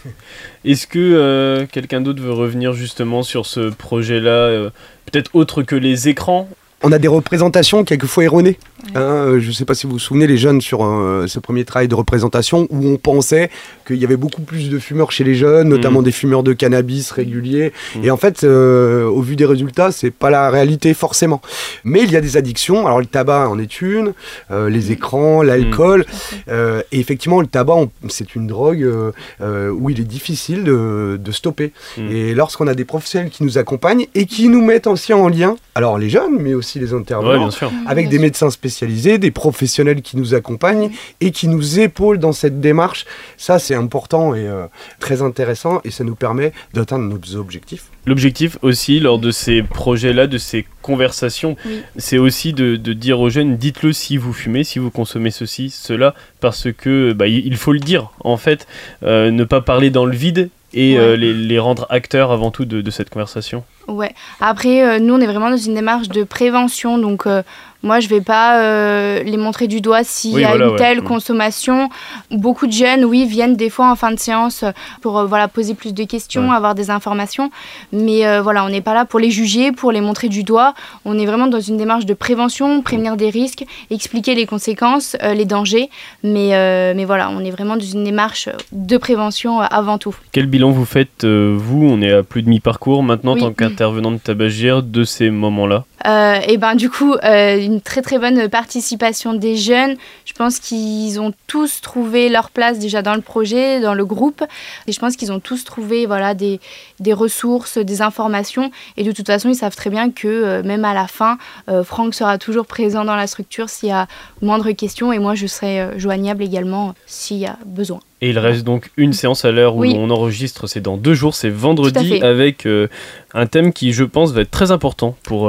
[SPEAKER 1] Est-ce que euh, quelqu'un d'autre veut revenir justement sur ce projet-là, euh, peut-être autre que les écrans ?
[SPEAKER 5] On a des représentations quelquefois erronées. Ouais. Hein, je ne sais pas si vous vous souvenez, les jeunes, sur euh, ce premier travail de représentation, où on pensait qu'il y avait beaucoup plus de fumeurs chez les jeunes, notamment mmh. des fumeurs de cannabis réguliers. Mmh. Et en fait, euh, au vu des résultats, ce n'est pas la réalité forcément. Mais il y a des addictions. Alors le tabac en est une, euh, les écrans, l'alcool. Mmh. Euh, et effectivement, le tabac, on, c'est une drogue euh, euh, où il est difficile de, de stopper. Mmh. Et lorsqu'on a des professionnels qui nous accompagnent et qui nous mettent aussi en lien, alors les jeunes, mais aussi les intervenants,
[SPEAKER 1] ouais,
[SPEAKER 5] avec des médecins spécialisés, des professionnels qui nous accompagnent et qui nous épaulent dans cette démarche. Ça, c'est important et euh, très intéressant et ça nous permet d'atteindre nos objectifs.
[SPEAKER 1] L'objectif aussi, lors de ces projets-là, de ces conversations, oui. c'est aussi de, de dire aux jeunes, dites-le si vous fumez, si vous consommez ceci, cela, parce que bah, il faut le dire, en fait, euh, ne pas parler dans le vide et ouais. euh, les, les rendre acteurs avant tout de, de cette conversation.
[SPEAKER 6] Ouais. Après, euh, nous, on est vraiment dans une démarche de prévention. Donc, euh, moi, je ne vais pas euh, les montrer du doigt s'il oui, y a voilà, une ouais. telle mmh. consommation. Beaucoup de jeunes, oui, viennent des fois en fin de séance pour euh, voilà, poser plus de questions, ouais. avoir des informations. Mais euh, voilà, on n'est pas là pour les juger, pour les montrer du doigt. On est vraiment dans une démarche de prévention, prévenir des risques, expliquer les conséquences, euh, les dangers. Mais, euh, mais voilà, on est vraiment dans une démarche de prévention euh, avant tout.
[SPEAKER 1] Quel bilan vous faites, euh, vous ? On est à plus de mi-parcours maintenant, oui. tant qu'intervenante tabagière, de ces moments-là.
[SPEAKER 6] Euh, et ben du coup, euh, une très très bonne participation des jeunes. Je pense qu'ils ont tous trouvé leur place déjà dans le projet, dans le groupe. Et je pense qu'ils ont tous trouvé voilà, des, des ressources, des informations. Et de toute façon, ils savent très bien que euh, même à la fin, euh, Franck sera toujours présent dans la structure s'il y a moindre question. Et moi, je serai euh, joignable également s'il y a besoin.
[SPEAKER 1] Et il reste donc une séance à l'heure où oui. on enregistre, c'est dans deux jours, c'est vendredi, avec euh, un thème qui, je pense, va être très important pour euh, les stagiaires.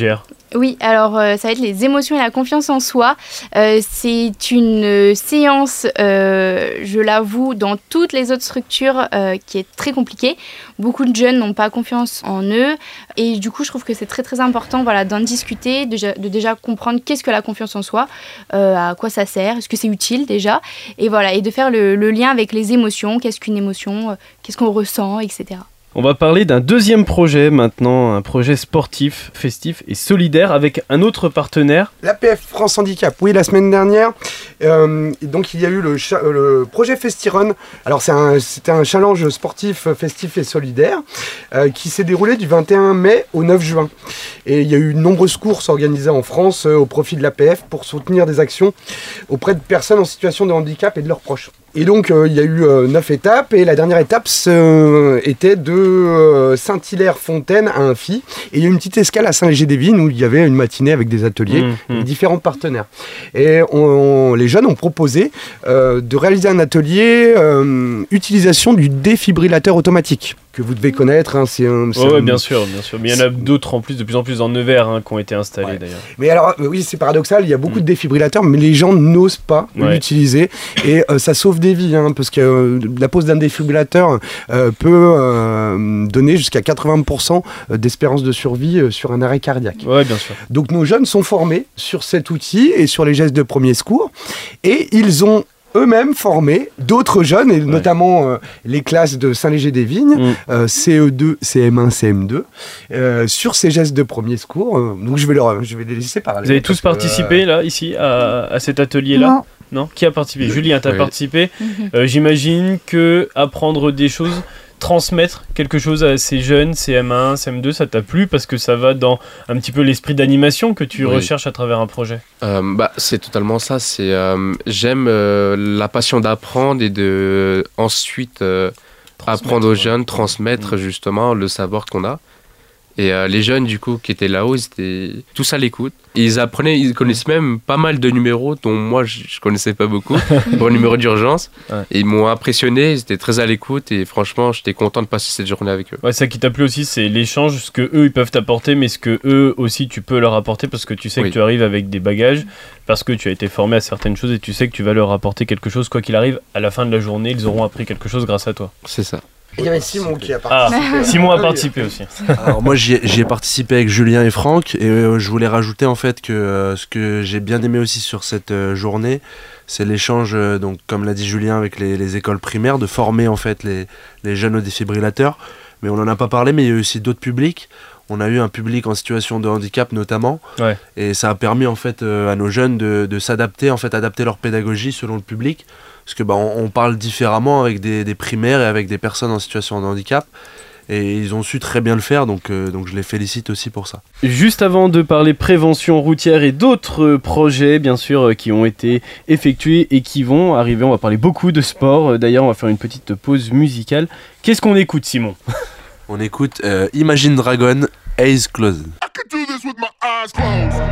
[SPEAKER 1] stagiaire.
[SPEAKER 6] Oui, alors euh, ça va être les émotions et la confiance en soi. Euh, c'est une euh, séance, euh, je l'avoue, dans toutes les autres structures euh, qui est très compliquée. Beaucoup de jeunes n'ont pas confiance en eux et du coup je trouve que c'est très très important voilà, d'en discuter, de, de déjà comprendre qu'est-ce que la confiance en soi, euh, à quoi ça sert, est-ce que c'est utile déjà, et voilà, et de faire le, le lien avec les émotions, qu'est-ce qu'une émotion, euh, qu'est-ce qu'on ressent, et cetera.
[SPEAKER 1] On va parler d'un deuxième projet maintenant, un projet sportif, festif et solidaire avec un autre partenaire.
[SPEAKER 5] L'A P F France Handicap, oui, la semaine dernière. Euh, donc il y a eu le, cha- le projet FestiRun. Alors c'est un, c'était un challenge sportif, festif et solidaire euh, qui s'est déroulé du vingt et un mai au neuf juin. Et il y a eu de nombreuses courses organisées en France euh, au profit de l'A P F pour soutenir des actions auprès de personnes en situation de handicap et de leurs proches. Et donc euh, il y a eu euh, neuf étapes et la dernière étape euh, était de euh, Saint-Hilaire-Fontaine à Infi. Et il y a eu une petite escale à Saint-Léger-des-Vignes où il y avait une matinée avec des ateliers
[SPEAKER 1] Mmh, mmh.
[SPEAKER 5] avec différents partenaires. Et on, on, les jeunes ont proposé euh, de réaliser un atelier euh, utilisation du défibrillateur automatique que vous devez connaître. Hein, c'est un, c'est
[SPEAKER 1] Oh, ouais,
[SPEAKER 5] un...
[SPEAKER 1] bien sûr, bien sûr. Mais il y en a d'autres en plus, de plus en plus dans Nevers, hein, qui ont été installés ouais. d'ailleurs.
[SPEAKER 5] Mais alors, euh, oui, c'est paradoxal, il y a beaucoup mmh. de défibrillateurs, mais les gens n'osent pas ouais. l'utiliser. Et euh, ça sauve des vies, hein, parce que euh, la pose d'un défibrillateur euh, peut euh, donner jusqu'à quatre-vingts pour cent d'espérance de survie euh, sur un arrêt cardiaque.
[SPEAKER 1] Oui, bien sûr.
[SPEAKER 5] Donc nos jeunes sont formés sur cet outil et sur les gestes de premier secours. Et ils ont eux-mêmes formés d'autres jeunes, et ouais. notamment euh, les classes de Saint-Léger-des-Vignes, mmh. euh, C E deux, C M un, C M deux, euh, sur ces gestes de premier secours. Euh, donc je vais, leur, je vais les laisser parler.
[SPEAKER 1] Vous avez tous participé, euh... là, ici, à, à cet atelier-là ?
[SPEAKER 2] Non.
[SPEAKER 1] Non ? Qui a participé ? Julien, tu as
[SPEAKER 3] oui.
[SPEAKER 1] participé. Euh, j'imagine que apprendre des choses, transmettre quelque chose à ces jeunes, C M un, C M deux, ça t'a plu parce que ça va dans un petit peu l'esprit d'animation que tu oui. recherches à travers un projet.
[SPEAKER 3] Euh, bah, c'est totalement ça. C'est, euh, j'aime euh, la passion d'apprendre et de ensuite euh, apprendre aux jeunes, transmettre mmh. justement le savoir qu'on a. Et euh, les jeunes, du coup, qui étaient là-haut, ils étaient tous à l'écoute. Ils apprenaient, ils connaissaient même pas mal de numéros dont moi, je, je connaissais pas beaucoup, pour le numéro d'urgence. Ouais. Et ils m'ont impressionné, ils étaient très à l'écoute et franchement, j'étais content de passer cette journée avec eux.
[SPEAKER 1] Ouais, ça qui t'a plu aussi, c'est l'échange, ce que eux ils peuvent t'apporter, mais ce que eux aussi tu peux leur apporter parce que tu sais oui. que tu arrives avec des bagages, parce que tu as été formé à certaines choses et tu sais que tu vas leur apporter quelque chose, quoi qu'il arrive, à la fin de la journée, ils auront appris quelque chose grâce à toi.
[SPEAKER 3] C'est ça.
[SPEAKER 5] Il y avait Simon qui a participé.
[SPEAKER 1] Ah, Simon a participé aussi.
[SPEAKER 7] Alors moi j'y ai, j'y ai participé avec Julien et Franck et euh, je voulais rajouter en fait que euh, ce que j'ai bien aimé aussi sur cette euh, journée, c'est l'échange, euh, donc comme l'a dit Julien, avec les, les écoles primaires, de former en fait les, les jeunes au défibrillateur. Mais on n'en a pas parlé, mais il y a eu aussi d'autres publics. On a eu un public en situation de handicap notamment, ouais. et ça a permis en fait euh, à nos jeunes de, de s'adapter, en fait adapter leur pédagogie selon le public. Parce que bah, on, on parle différemment avec des, des primaires et avec des personnes en situation de handicap. Et ils ont su très bien le faire, donc, euh, donc je les félicite aussi pour ça.
[SPEAKER 1] Juste avant de parler prévention routière et d'autres projets, bien sûr, qui ont été effectués et qui vont arriver, on va parler beaucoup de sport. D'ailleurs, on va faire une petite pause musicale. Qu'est-ce qu'on écoute, Simon ?
[SPEAKER 7] On écoute euh, Imagine Dragon, Eyes Closed. I could do this with my eyes closed.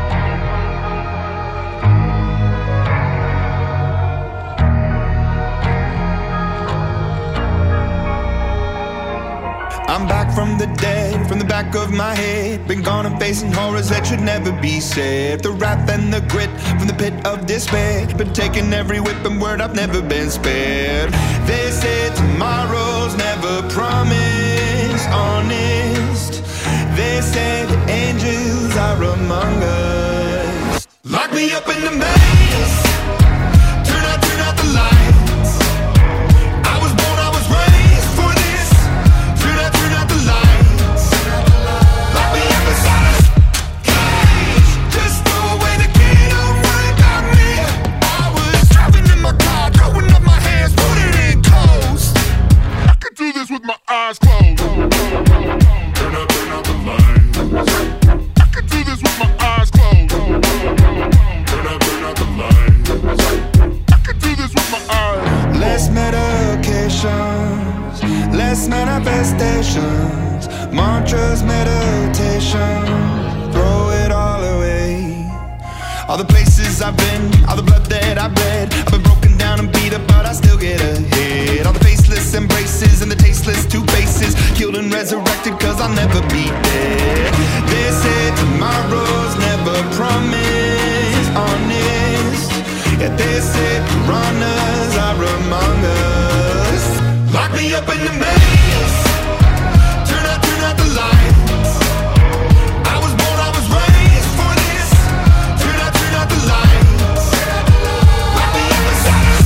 [SPEAKER 8] I'm back from the dead, from the back of my head. Been gone and facing horrors that should never be said. The wrath and the grit from the pit of despair. Been taking every whip and word, I've never been spared. They say tomorrow's never promised, honest. They say the angels are among us. Lock me up in the maze. Turn out, turn out the lights. I was born, I was raised for this. Turn out, turn out the lights. Lock me up inside a cage. Just throw away the key, don't worry about me. I was driving in my car, throwing up my hands, put it in coast. I could do this with my eyes closed. Turn out, turn out the lights. I could do this with my eyes closed. Turn out, turn out the lights. I could do this with my eyes. Less medications, less manifestations, mantras, meditation, throw it all away. All the places I've been, all the blood that I've bled, I've been broken down and beat up, but I still get ahead. All the faceless embraces and the tasteless two faces. faces, killed and resurrected cause I'll never be dead. They say tomorrow's never promised, honest. Yeah, they say piranhas are among us. Lock me up in the maze, turn out, turn out the lights. I was born, I was raised for this. Turn out, turn out the lights. Lock me up inside.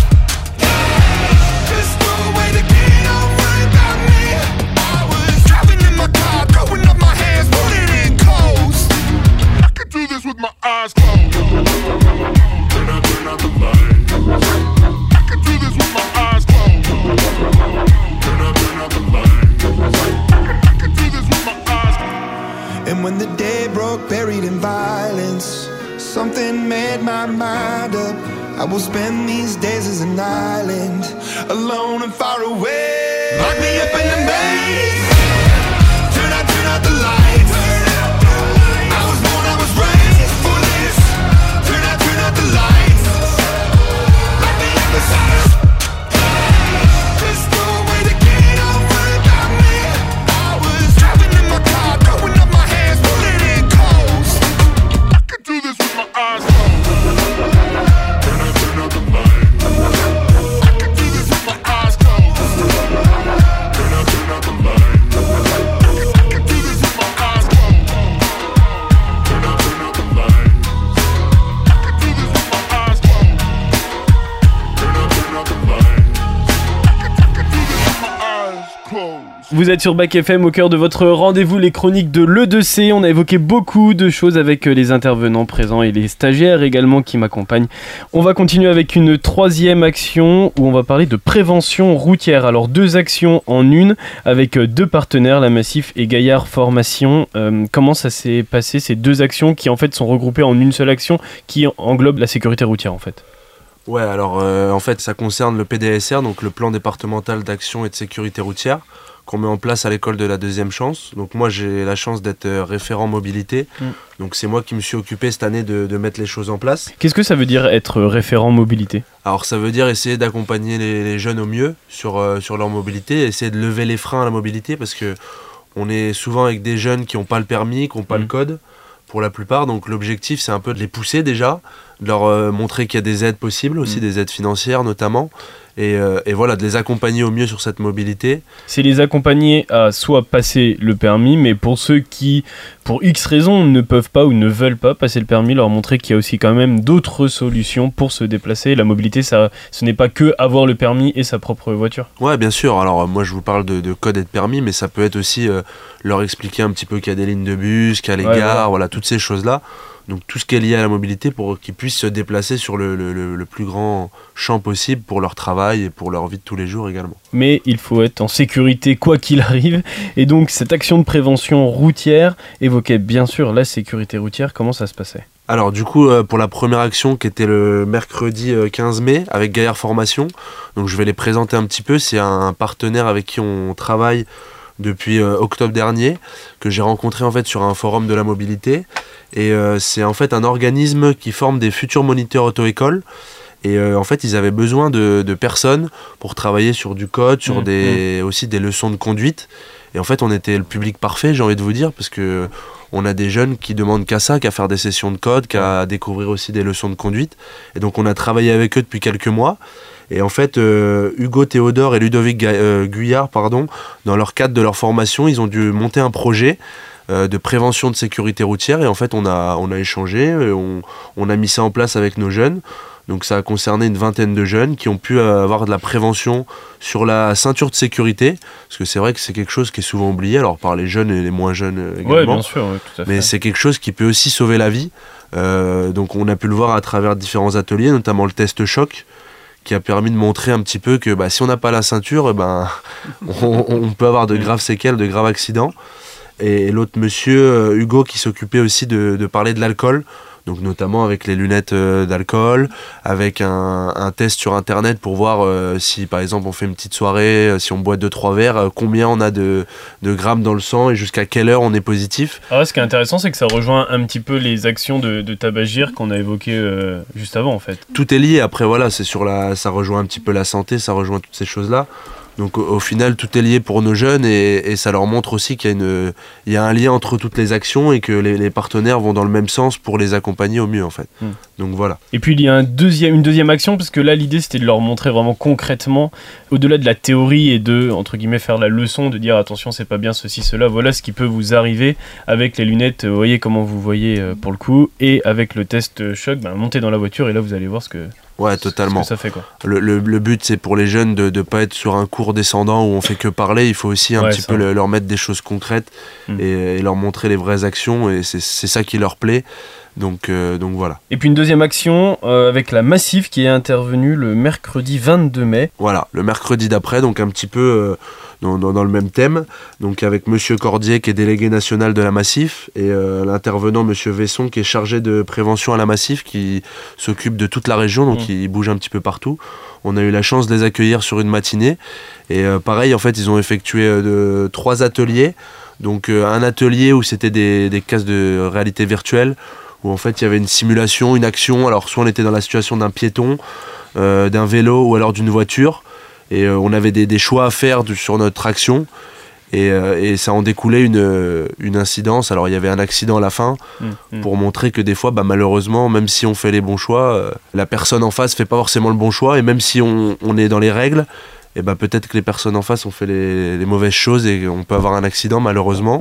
[SPEAKER 8] Just throw away the key, don't worry about me. I was driving in my car, throwing up my hands, putting in coast. I could do this with my eyes closed. Turn out, turn out the lights. I could do this with my eyes closed. Turn out, turn out the lights. I could do this with my eyes closed. And when the day broke, buried in violence, something made my mind up. I will spend these days as an island, alone and far away. Lock me up in the maze. Turn out, turn out the lights. I was born, I was raised for this. Turn out, turn out the lights. Lock me up inside. Just throw away the key, don't worry about me. I was driving in my car, throwing up my hands, pulling in coast. I could do this with my eyes closed. Turn out, turn out the lights. I could do this with my eyes closed. Turn out, turn out the lights. I could do this with my eyes closed. Turn out, turn out the lights. I could do this with my eyes closed. Turn out, turn out the lights. I could, I could do this with my eyes closed.
[SPEAKER 1] Vous êtes sur Bac F M au cœur de votre rendez-vous, les chroniques de l'E deux C. On a évoqué beaucoup de choses avec les intervenants présents et les stagiaires également qui m'accompagnent. On va continuer avec une troisième action où on va parler de prévention routière. Alors deux actions en une avec deux partenaires, la Massif et Gaillard Formation. Euh, comment ça s'est passé ces deux actions qui en fait sont regroupées en une seule action qui englobe la sécurité routière en fait?
[SPEAKER 7] Ouais, alors euh, en fait ça concerne le P D S R, donc le plan départemental d'action et de sécurité routière, qu'on met en place à l'école de la deuxième chance. Donc moi j'ai la chance d'être euh, référent mobilité, mmh. donc c'est moi qui me suis occupé cette année de, de mettre les choses en place.
[SPEAKER 1] Qu'est-ce que ça veut dire être référent mobilité?
[SPEAKER 7] Alors ça veut dire essayer d'accompagner les, les jeunes au mieux sur, euh, sur leur mobilité, essayer de lever les freins à la mobilité, parce que on est souvent avec des jeunes qui n'ont pas le permis, qui n'ont pas mmh. le code, pour la plupart, donc l'objectif c'est un peu de les pousser déjà, de leur euh, montrer qu'il y a des aides possibles, aussi mmh. des aides financières notamment, et, euh, et voilà, de les accompagner au mieux sur cette mobilité.
[SPEAKER 1] C'est les accompagner à soit passer le permis, mais pour ceux qui, pour X raisons, ne peuvent pas ou ne veulent pas passer le permis, leur montrer qu'il y a aussi quand même d'autres solutions pour se déplacer. La mobilité, ça, ce n'est pas que avoir le permis et sa propre voiture.
[SPEAKER 7] Ouais, bien sûr. Alors moi je vous parle de, de code et de permis, mais ça peut être aussi euh, leur expliquer un petit peu qu'il y a des lignes de bus, qu'il y a les ouais, gares, ouais. voilà, toutes ces choses-là. Donc tout ce qui est lié à la mobilité pour qu'ils puissent se déplacer sur le, le, le plus grand champ possible pour leur travail et pour leur vie de tous les jours également.
[SPEAKER 1] Mais il faut être en sécurité quoi qu'il arrive. Et donc cette action de prévention routière évoquait bien sûr la sécurité routière. Comment ça se passait ?
[SPEAKER 7] Alors du coup euh, pour la première action qui était le mercredi euh, quinze mai avec Gaillard Formation, donc je vais les présenter un petit peu. C'est un partenaire avec qui on travaille depuis euh, octobre dernier, que j'ai rencontré en fait sur un forum de la mobilité. Et euh, c'est en fait un organisme qui forme des futurs moniteurs auto-école. Et euh, en fait, ils avaient besoin de, de personnes pour travailler sur du code, sur mmh, des, mmh. aussi des leçons de conduite. Et en fait, on était le public parfait, j'ai envie de vous dire, parce que on a des jeunes qui demandent qu'à ça, qu'à faire des sessions de code, qu'à découvrir aussi des leçons de conduite. Et donc, on a travaillé avec eux depuis quelques mois. Et en fait, euh, Hugo Théodore et Ludovic Ga- euh, Guyard, pardon, dans leur cadre de leur formation, ils ont dû monter un projet euh, de prévention de sécurité routière. Et en fait, on a, on a échangé, on, on a mis ça en place avec nos jeunes. Donc ça a concerné une vingtaine de jeunes qui ont pu avoir de la prévention sur la ceinture de sécurité, parce que c'est vrai que c'est quelque chose qui est souvent oublié, alors par les jeunes et les moins jeunes également.
[SPEAKER 1] Ouais, bien sûr, ouais, tout à fait.
[SPEAKER 7] Mais c'est quelque chose qui peut aussi sauver la vie. Euh, donc on a pu le voir à travers différents ateliers, notamment le test choc, qui a permis de montrer un petit peu que bah, si on n'a pas la ceinture, ben, on, on peut avoir de graves séquelles, de graves accidents. Et l'autre monsieur, Hugo, qui s'occupait aussi de, de parler de l'alcool, donc notamment avec les lunettes euh, d'alcool, avec un, un test sur internet pour voir euh, si par exemple on fait une petite soirée, euh, si on boit deux trois verres, euh, combien on a de, de grammes dans le sang et jusqu'à quelle heure on est positif.
[SPEAKER 1] Alors là, ce qui est intéressant, c'est que ça rejoint un petit peu les actions de, de Tabagir qu'on a évoquées euh, juste avant en fait.
[SPEAKER 7] Tout est lié, après voilà, c'est sur la, ça rejoint un petit peu la santé, ça rejoint toutes ces choses-là. Donc au, au final, tout est lié pour nos jeunes et, et ça leur montre aussi qu'il y a, une, il y a un lien entre toutes les actions et que les, les partenaires vont dans le même sens pour les accompagner au mieux en fait. Mmh. Donc voilà.
[SPEAKER 1] Et puis il y a un deuxième, une deuxième action, parce que là l'idée c'était de leur montrer vraiment concrètement, au-delà de la théorie et de, entre guillemets, faire la leçon, de dire attention c'est pas bien ceci, cela, voilà ce qui peut vous arriver avec les lunettes, vous voyez comment vous voyez euh, pour le coup, et avec le test choc, ben, montez dans la voiture et là vous allez voir ce que...
[SPEAKER 7] Ouais, totalement.
[SPEAKER 1] Ce que ça fait, quoi.
[SPEAKER 7] Le, le, le but, c'est pour les jeunes de ne pas être sur un cours descendant où on fait que parler. Il faut aussi un ouais, petit peu le, leur mettre des choses concrètes mmh. et, et leur montrer les vraies actions. Et c'est, c'est ça qui leur plaît. Donc, euh, donc voilà.
[SPEAKER 1] Et puis une deuxième action euh, avec la Massif qui est intervenue le mercredi vingt-deux mai.
[SPEAKER 7] Voilà, le mercredi d'après, donc un petit peu euh, dans, dans, dans le même thème. Donc avec Monsieur Cordier qui est délégué national de la Massif et euh, l'intervenant Monsieur Vesson qui est chargé de prévention à la Massif, qui s'occupe de toute la région, donc mmh. il bouge un petit peu partout. On a eu la chance de les accueillir sur une matinée. Et euh, pareil, en fait, ils ont effectué euh, de, trois ateliers. Donc euh, un atelier où c'était des, des casques de réalité virtuelle, où en fait il y avait une simulation, une action. Alors soit on était dans la situation d'un piéton, euh, d'un vélo ou alors d'une voiture, et euh, on avait des, des choix à faire du, sur notre action, et, euh, et ça en découlait une, une incidence. Alors il y avait un accident à la fin, mmh, mmh. pour montrer que des fois, bah, malheureusement, même si on fait les bons choix, euh, la personne en face fait pas forcément le bon choix, et même si on, on est dans les règles, et bah, peut-être que les personnes en face ont fait les, les mauvaises choses et on peut avoir un accident malheureusement.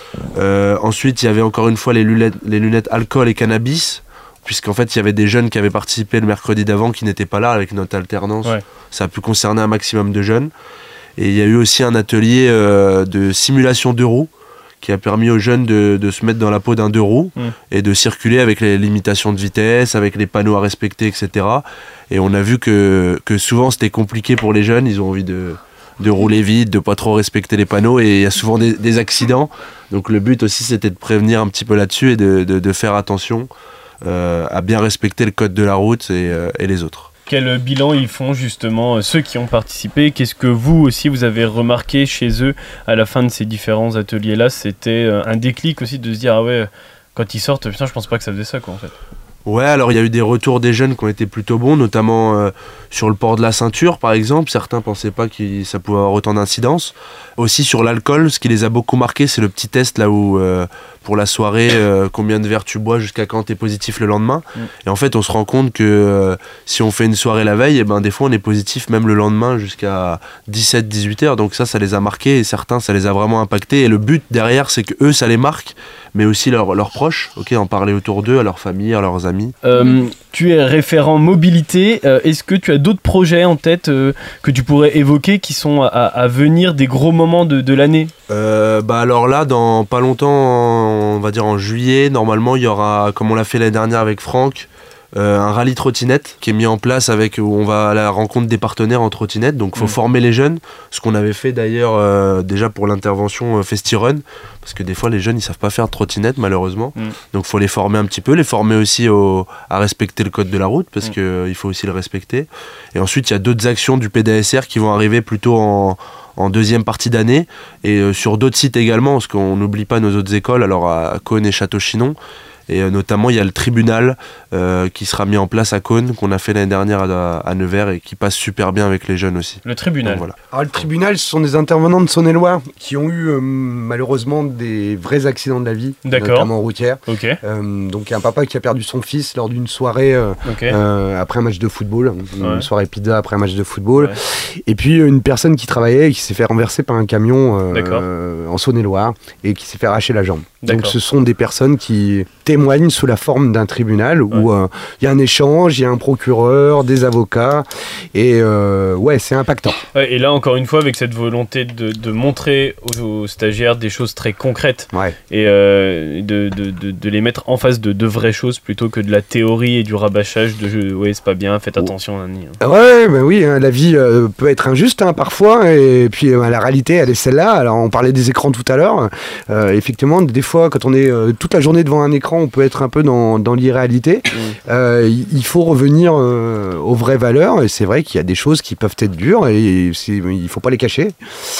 [SPEAKER 7] Euh, ensuite, il y avait encore une fois les lunettes, les lunettes alcool et cannabis, puisqu'en fait, il y avait des jeunes qui avaient participé le mercredi d'avant qui n'étaient pas là avec notre alternance. Ouais. Ça a pu concerner un maximum de jeunes. Et il y a eu aussi un atelier euh, de simulation deux roues qui a permis aux jeunes de, de se mettre dans la peau d'un deux roues mmh. et de circuler avec les limitations de vitesse, avec les panneaux à respecter, et cetera. Et on a vu que, que souvent, c'était compliqué pour les jeunes. Ils ont envie de... de rouler vite, de pas trop respecter les panneaux, et il y a souvent des, des accidents. Donc le but aussi c'était de prévenir un petit peu là-dessus et de, de, de faire attention euh, à bien respecter le code de la route et, euh, et les autres.
[SPEAKER 1] Quel bilan ils font justement, ceux qui ont participé? Qu'est-ce que vous aussi vous avez remarqué chez eux à la fin de ces différents ateliers-là? C'était un déclic aussi de se dire ah ouais, quand ils sortent, putain je pense pas que ça faisait ça quoi en fait.
[SPEAKER 7] Ouais, alors il y a eu des retours des jeunes qui ont été plutôt bons, notamment euh, sur le port de la ceinture par exemple. Certains pensaient pas que ça pouvait avoir autant d'incidence. Aussi sur l'alcool, ce qui les a beaucoup marqué, c'est le petit test là où euh, pour la soirée, euh, combien de verres tu bois jusqu'à quand t'es positif le lendemain. Mm. Et en fait, on se rend compte que euh, si on fait une soirée la veille, et ben des fois on est positif même le lendemain jusqu'à dix-sept à dix-huit heures. Donc ça, ça les a marqués et certains, ça les a vraiment impactés. Et le but derrière, c'est que eux, ça les marque, mais aussi leurs leurs proches, ok, en parler autour d'eux, à leur famille, à leurs amis.
[SPEAKER 1] Euh, tu es référent mobilité, euh, est-ce que tu as d'autres projets en tête euh, que tu pourrais évoquer qui sont à, à venir, des gros moments de, de l'année?
[SPEAKER 7] euh, Bah alors là, dans pas longtemps, on va dire en juillet, normalement il y aura, comme on l'a fait l'année dernière avec Franck, Euh, un rallye trottinette qui est mis en place avec, où on va à la rencontre des partenaires en trottinette, donc il faut mmh. former les jeunes, ce qu'on avait fait d'ailleurs euh, déjà pour l'intervention euh, FestiRun, parce que des fois les jeunes ils savent pas faire de trottinette malheureusement, mmh. donc il faut les former un petit peu, les former aussi au, à respecter le code de la route, parce mmh. qu'il euh, faut aussi le respecter. Et ensuite il y a d'autres actions du P D A S R qui vont arriver plutôt en en deuxième partie d'année, et euh, sur d'autres sites également, parce qu'on n'oublie pas nos autres écoles, alors à, à Cône et Château-Chinon. Et euh, notamment, il y a le tribunal euh, qui sera mis en place à Cône, qu'on a fait l'année dernière à, à Nevers et qui passe super bien avec les jeunes aussi.
[SPEAKER 1] Le tribunal.
[SPEAKER 7] Donc, voilà.
[SPEAKER 5] Alors, le tribunal, ce sont des intervenants de Saône-et-Loire qui ont eu euh, malheureusement des vrais accidents de la vie,
[SPEAKER 1] D'accord.
[SPEAKER 5] notamment routière.
[SPEAKER 1] Okay.
[SPEAKER 5] Euh, donc, il y a un papa qui a perdu son fils lors d'une soirée euh, okay. euh, après un match de football, une ouais. soirée pizza après un match de football. Ouais. Et puis, une personne qui travaillait et qui s'est fait renverser par un camion euh, euh, en Saône-et-Loire et qui s'est fait arracher la jambe.
[SPEAKER 1] D'accord.
[SPEAKER 5] Donc, ce sont des personnes qui témoignent sous la forme d'un tribunal où il ouais. euh, y a un échange, il y a un procureur, des avocats, et euh, ouais, c'est impactant.
[SPEAKER 1] Ouais, et là, encore une fois, avec cette volonté de, de montrer aux, aux stagiaires des choses très concrètes,
[SPEAKER 5] ouais.
[SPEAKER 1] et euh, de, de, de, de les mettre en face de, de vraies choses plutôt que de la théorie et du rabâchage de « ouais, c'est pas bien, faites attention ».
[SPEAKER 5] Oh. Ouais, ben oui, hein, la vie euh, peut être injuste hein, parfois, et puis euh, la réalité, elle est celle-là. Alors, on parlait des écrans tout à l'heure. Euh, effectivement, des fois, quand on est euh, toute la journée devant un écran, on peut être un peu dans, dans l'irréalité. Mmh. Euh, il faut revenir euh, aux vraies valeurs, et c'est vrai qu'il y a des choses qui peuvent être dures, et c'est, il ne faut pas les cacher.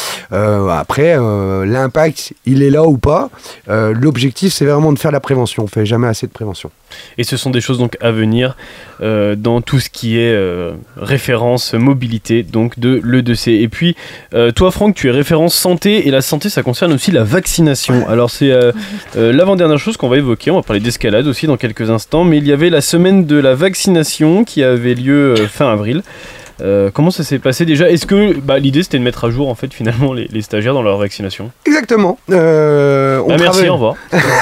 [SPEAKER 5] Euh, après, euh, l'impact, il est là ou pas. Euh, l'objectif, c'est vraiment de faire la prévention. On ne fait jamais assez de prévention.
[SPEAKER 1] Et ce sont des choses donc à venir euh, dans tout ce qui est euh, référence mobilité donc de l'E deux C. Et puis euh, toi Franck, tu es référence santé, et la santé ça concerne aussi la vaccination. Alors c'est euh, euh, l'avant-dernière chose qu'on va évoquer, on va parler d'escalade aussi dans quelques instants, mais il y avait la semaine de la vaccination qui avait lieu euh, fin avril. Euh, comment ça s'est passé déjà? Est-ce que bah, l'idée c'était de mettre à jour en fait finalement les, les stagiaires dans leur vaccination?
[SPEAKER 5] Exactement. Euh, on
[SPEAKER 1] ah, merci,
[SPEAKER 5] travaille...
[SPEAKER 1] au revoir.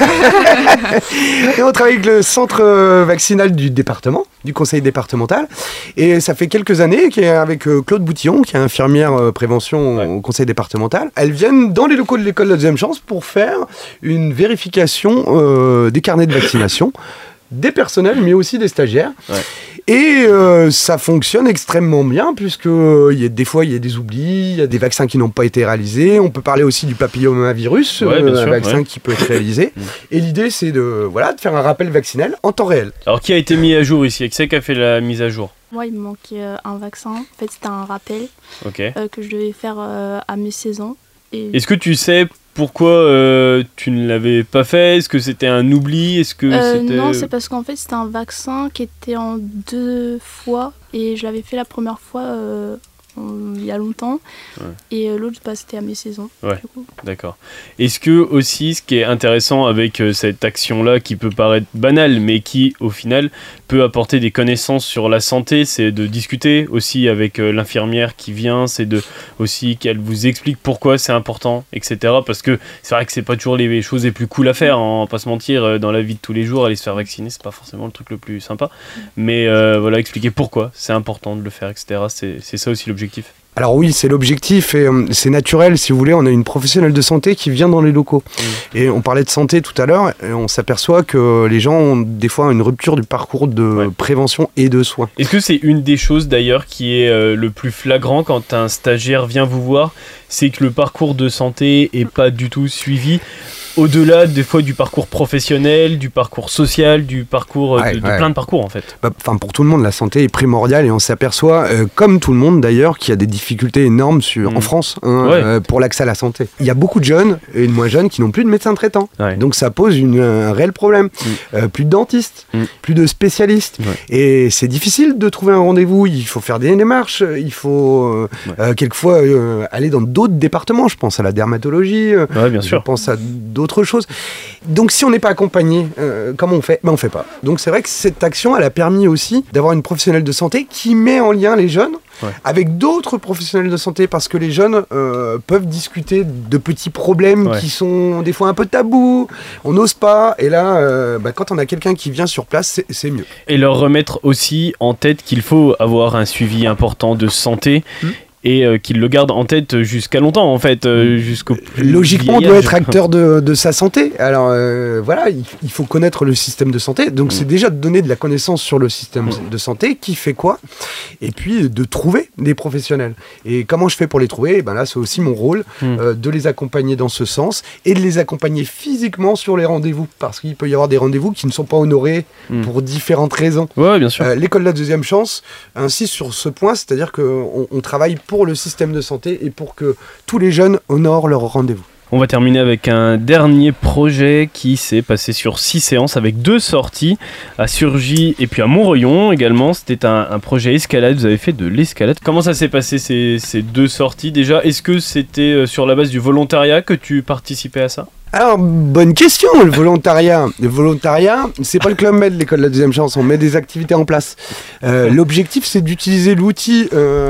[SPEAKER 5] Et on travaille avec le centre vaccinal du département, du conseil départemental. Et ça fait quelques années qu'avec Claude Boutillon, qui est infirmière prévention ouais. au conseil départemental, elles viennent dans les locaux de l'école de la deuxième chance pour faire une vérification euh, des carnets de vaccination des personnels, mais aussi des stagiaires. Ouais. Et euh, ça fonctionne extrêmement bien, puisque euh, y a, des fois, il y a des oublis, il y a des vaccins qui n'ont pas été réalisés. On peut parler aussi du papillomavirus, ouais, euh, sûr, un vaccin ouais. qui peut être réalisé. Et l'idée, c'est de, voilà, de faire un rappel vaccinal en temps réel.
[SPEAKER 1] Alors, qui a été mis à jour ici? Qui c'est qui a fait la mise à jour?
[SPEAKER 4] Moi, il me manquait euh, un vaccin. En fait, c'était un rappel
[SPEAKER 1] okay.
[SPEAKER 4] euh, que je devais faire euh, à mes seize ans. Et...
[SPEAKER 1] Est-ce que tu sais pourquoi euh, tu ne l'avais pas fait? Est-ce que c'était un oubli? Est-ce que
[SPEAKER 4] euh,
[SPEAKER 1] c'était...
[SPEAKER 4] Non, c'est parce qu'en fait, c'était un vaccin qui était en deux fois. Et je l'avais fait la première fois euh, il y a longtemps. Ouais. Et euh, l'autre, bah, c'était à mes seize ans.
[SPEAKER 1] Ouais, d'accord. Est-ce que aussi, ce qui est intéressant avec euh, cette action-là, qui peut paraître banale, mais qui, au final, peut apporter des connaissances sur la santé, c'est de discuter aussi avec euh, l'infirmière qui vient, c'est de aussi qu'elle vous explique pourquoi c'est important, et cetera. Parce que c'est vrai que c'est pas toujours les choses les plus cool à faire, hein, on va pas se mentir, euh, dans la vie de tous les jours, aller se faire vacciner, c'est pas forcément le truc le plus sympa. Mais euh, voilà, expliquer pourquoi c'est important de le faire, et cetera. C'est, c'est ça aussi l'objectif.
[SPEAKER 5] Alors oui, c'est l'objectif et euh, c'est naturel, si vous voulez, on a une professionnelle de santé qui vient dans les locaux. Mmh. Et on parlait de santé tout à l'heure, et on s'aperçoit que les gens ont des fois une rupture du parcours de ouais. prévention et de soins.
[SPEAKER 1] Est-ce que c'est une des choses d'ailleurs qui est euh, le plus flagrant quand un stagiaire vient vous voir, c'est que le parcours de santé est pas du tout suivi? Au-delà des fois du parcours professionnel, du parcours social, du parcours ouais, de, de ouais. plein de parcours en fait.
[SPEAKER 5] Bah, pour tout le monde, la santé est primordiale et on s'aperçoit, euh, comme tout le monde d'ailleurs, qu'il y a des difficultés énormes sur, mmh. en France hein, ouais. euh, pour l'accès à la santé. Il y a beaucoup de jeunes et de moins jeunes qui n'ont plus de médecin traitant. Ouais. Donc ça pose une, un réel problème. Mmh. Euh, plus de dentistes, mmh. plus de spécialistes. Ouais. Et c'est difficile de trouver un rendez-vous. Il faut faire des démarches. Il faut euh, ouais. euh, quelquefois euh, aller dans d'autres départements. Je pense à la dermatologie. Euh,
[SPEAKER 1] ouais, bien
[SPEAKER 5] je
[SPEAKER 1] sûr.
[SPEAKER 5] pense à d'autres autre chose. Donc si on n'est pas accompagné, euh, comment on fait? Ben on fait pas. Donc c'est vrai que cette action, elle a permis aussi d'avoir une professionnelle de santé qui met en lien les jeunes ouais. avec d'autres professionnels de santé, parce que les jeunes euh, peuvent discuter de petits problèmes ouais. qui sont des fois un peu tabous, on n'ose pas, et là, euh, bah, quand on a quelqu'un qui vient sur place, c'est, c'est mieux.
[SPEAKER 1] Et leur remettre aussi en tête qu'il faut avoir un suivi important de santé, mmh. et euh, qu'il le garde en tête jusqu'à longtemps, en fait, euh, jusqu'au
[SPEAKER 5] Logiquement, on doit être acteur de, de sa santé. Alors, euh, voilà, il, il faut connaître le système de santé. Donc, mmh. c'est déjà de donner de la connaissance sur le système mmh. de santé, qui fait quoi, et puis de trouver des professionnels. Et comment je fais pour les trouver? Ben là, c'est aussi mon rôle mmh. euh, de les accompagner dans ce sens, et de les accompagner physiquement sur les rendez-vous. Parce qu'il peut y avoir des rendez-vous qui ne sont pas honorés mmh. pour différentes raisons.
[SPEAKER 1] Ouais, bien sûr.
[SPEAKER 5] Euh, l'école de la deuxième chance insiste sur ce point, c'est-à-dire qu'on on travaille pour pour le système de santé et pour que tous les jeunes honorent leur rendez-vous.
[SPEAKER 1] On va terminer avec un dernier projet qui s'est passé sur six séances avec deux sorties à Surgy et puis à Montreuil également. C'était un, un projet escalade, vous avez fait de l'escalade. Comment ça s'est passé ces, ces deux sorties déjà? Est-ce que c'était sur la base du volontariat que tu participais à ça?
[SPEAKER 5] Alors, bonne question, le volontariat. Le volontariat, c'est pas le Club Med, l'école de la deuxième chance, on met des activités en place. Euh, l'objectif, c'est d'utiliser l'outil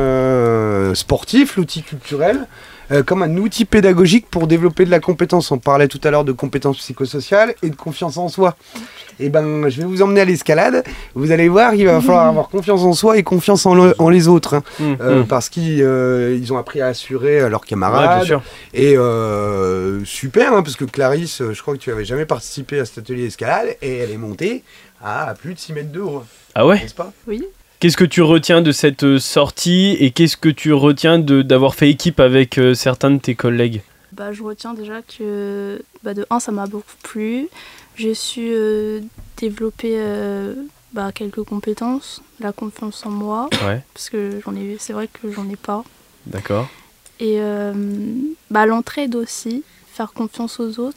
[SPEAKER 5] euh, sportif, l'outil culturel, euh, comme un outil pédagogique pour développer de la compétence. On parlait tout à l'heure de compétences psychosociales et de confiance en soi. Et ben, je vais vous emmener à l'escalade. Vous allez voir, il va falloir avoir confiance en soi et confiance en, le, en les autres, hein, mmh, euh, mmh. parce qu'ils euh, ils ont appris à assurer leurs camarades. Ouais, bien sûr. Et euh, super, hein, parce que Clarisse, je crois que tu n'avais jamais participé à cet atelier d'escalade et elle est montée à plus de six mètres de haut.
[SPEAKER 1] Ah ouais?
[SPEAKER 5] N'est-ce pas?
[SPEAKER 4] Oui.
[SPEAKER 1] Qu'est-ce que tu retiens de cette sortie et qu'est-ce que tu retiens de, d'avoir fait équipe avec euh, certains de tes collègues?
[SPEAKER 4] Bah, je retiens déjà que bah, de un, ça m'a beaucoup plu. J'ai su euh, développer euh, bah, quelques compétences, la confiance en moi,
[SPEAKER 1] ouais.
[SPEAKER 4] parce que j'en ai, c'est vrai que j'en ai pas.
[SPEAKER 1] D'accord.
[SPEAKER 4] Et euh, bah, l'entraide aussi, faire confiance aux autres.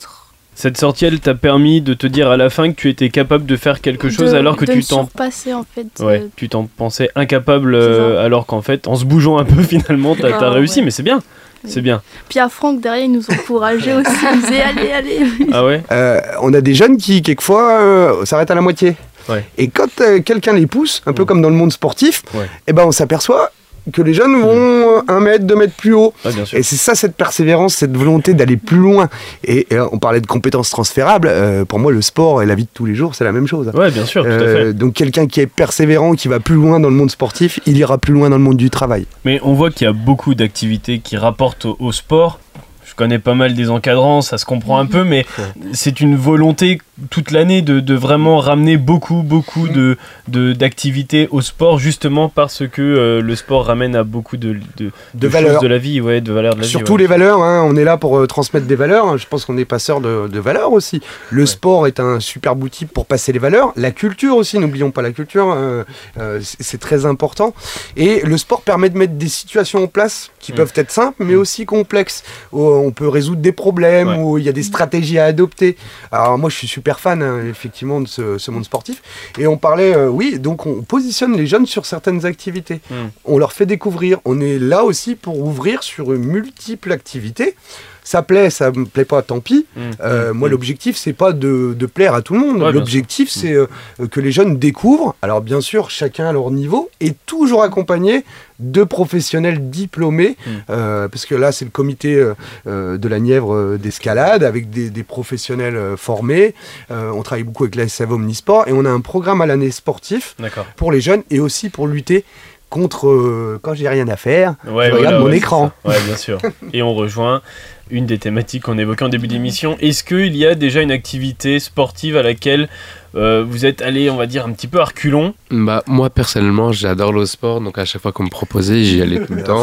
[SPEAKER 1] Cette sortie, elle t'a permis de te dire à la fin que tu étais capable de faire quelque chose
[SPEAKER 4] de,
[SPEAKER 1] alors que
[SPEAKER 4] de
[SPEAKER 1] tu
[SPEAKER 4] me
[SPEAKER 1] t'en
[SPEAKER 4] surpasser, en fait.
[SPEAKER 1] ouais,
[SPEAKER 4] euh...
[SPEAKER 1] tu t'en pensais incapable euh, alors qu'en fait, en se bougeant un peu finalement, t'as, t'as
[SPEAKER 4] ah,
[SPEAKER 1] réussi,
[SPEAKER 4] ouais.
[SPEAKER 1] mais c'est bien.
[SPEAKER 4] Oui.
[SPEAKER 1] C'est bien.
[SPEAKER 4] Puis à Franck derrière, ils nous encourageaient aussi. Ils disaient allez, allez.
[SPEAKER 1] Ah ouais.
[SPEAKER 5] Euh, on a des jeunes qui, quelquefois, euh, s'arrêtent à la moitié.
[SPEAKER 1] Ouais.
[SPEAKER 5] Et quand euh, quelqu'un les pousse, un peu mmh. comme dans le monde sportif,
[SPEAKER 1] ouais.
[SPEAKER 5] eh ben, on s'aperçoit que les jeunes vont un mètre, deux mètres plus haut.
[SPEAKER 1] Ah, bien sûr.
[SPEAKER 5] Et c'est ça, cette persévérance, cette volonté d'aller plus loin. Et, et on parlait de compétences transférables. Euh, pour moi, le sport et la vie de tous les jours, c'est la même chose.
[SPEAKER 1] Ouais, bien sûr, tout à fait.
[SPEAKER 5] Euh, donc quelqu'un qui est persévérant, qui va plus loin dans le monde sportif, il ira plus loin dans le monde du travail.
[SPEAKER 1] Mais on voit qu'il y a beaucoup d'activités qui rapportent au, au sport. Je connais pas mal des encadrants, ça se comprend un peu, mais c'est une volonté toute l'année de, de vraiment ramener beaucoup, beaucoup de, de, d'activités au sport, justement parce que euh, le sport ramène à beaucoup de, de, de,
[SPEAKER 5] de
[SPEAKER 1] valeurs choses de la vie, ouais, de valeurs de la
[SPEAKER 5] Surtout
[SPEAKER 1] vie. Ouais.
[SPEAKER 5] les valeurs, hein, on est là pour euh, transmettre des valeurs. Je pense qu'on est passeur de, de valeurs aussi. Le ouais. sport est un superbe outil pour passer les valeurs. La culture aussi, n'oublions pas la culture, euh, euh, c'est, c'est très important. Et le sport permet de mettre des situations en place qui mmh. peuvent être simples, mais mmh. aussi complexes. Oh, on peut résoudre des problèmes, ouais. où il y a des stratégies à adopter. Alors moi je suis super fan hein, effectivement de ce, ce monde sportif, et on parlait, euh, oui, donc on positionne les jeunes sur certaines activités, mm. on leur fait découvrir, on est là aussi pour ouvrir sur multiples activités. Ça plaît, ça me plaît pas, tant pis. Mmh, euh, mmh, moi, mmh. l'objectif, c'est pas de, de plaire à tout le monde. Ouais, l'objectif, c'est euh, que les jeunes découvrent. Alors, bien sûr, chacun à leur niveau, et toujours accompagné de professionnels diplômés, mmh. euh, parce que là, c'est le comité euh, euh, de la Nièvre euh, d'escalade, avec des, des professionnels euh, formés. Euh, on travaille beaucoup avec l'A S F Omnisport, et on a un programme à l'année sportif D'accord. pour les jeunes, et aussi pour lutter contre, euh, quand j'ai rien à faire,
[SPEAKER 1] ouais,
[SPEAKER 5] je
[SPEAKER 1] voilà,
[SPEAKER 5] regarde mon
[SPEAKER 1] ouais,
[SPEAKER 5] écran.
[SPEAKER 1] Ouais, bien sûr. Et on rejoint une des thématiques qu'on évoquait en début d'émission. Est-ce qu'il y a déjà une activité sportive à laquelle euh, vous êtes allé, on va dire, un petit peu à reculons ?
[SPEAKER 3] Bah, moi, personnellement, j'adore le sport. Donc, à chaque fois qu'on me proposait, j'y allais tout le temps.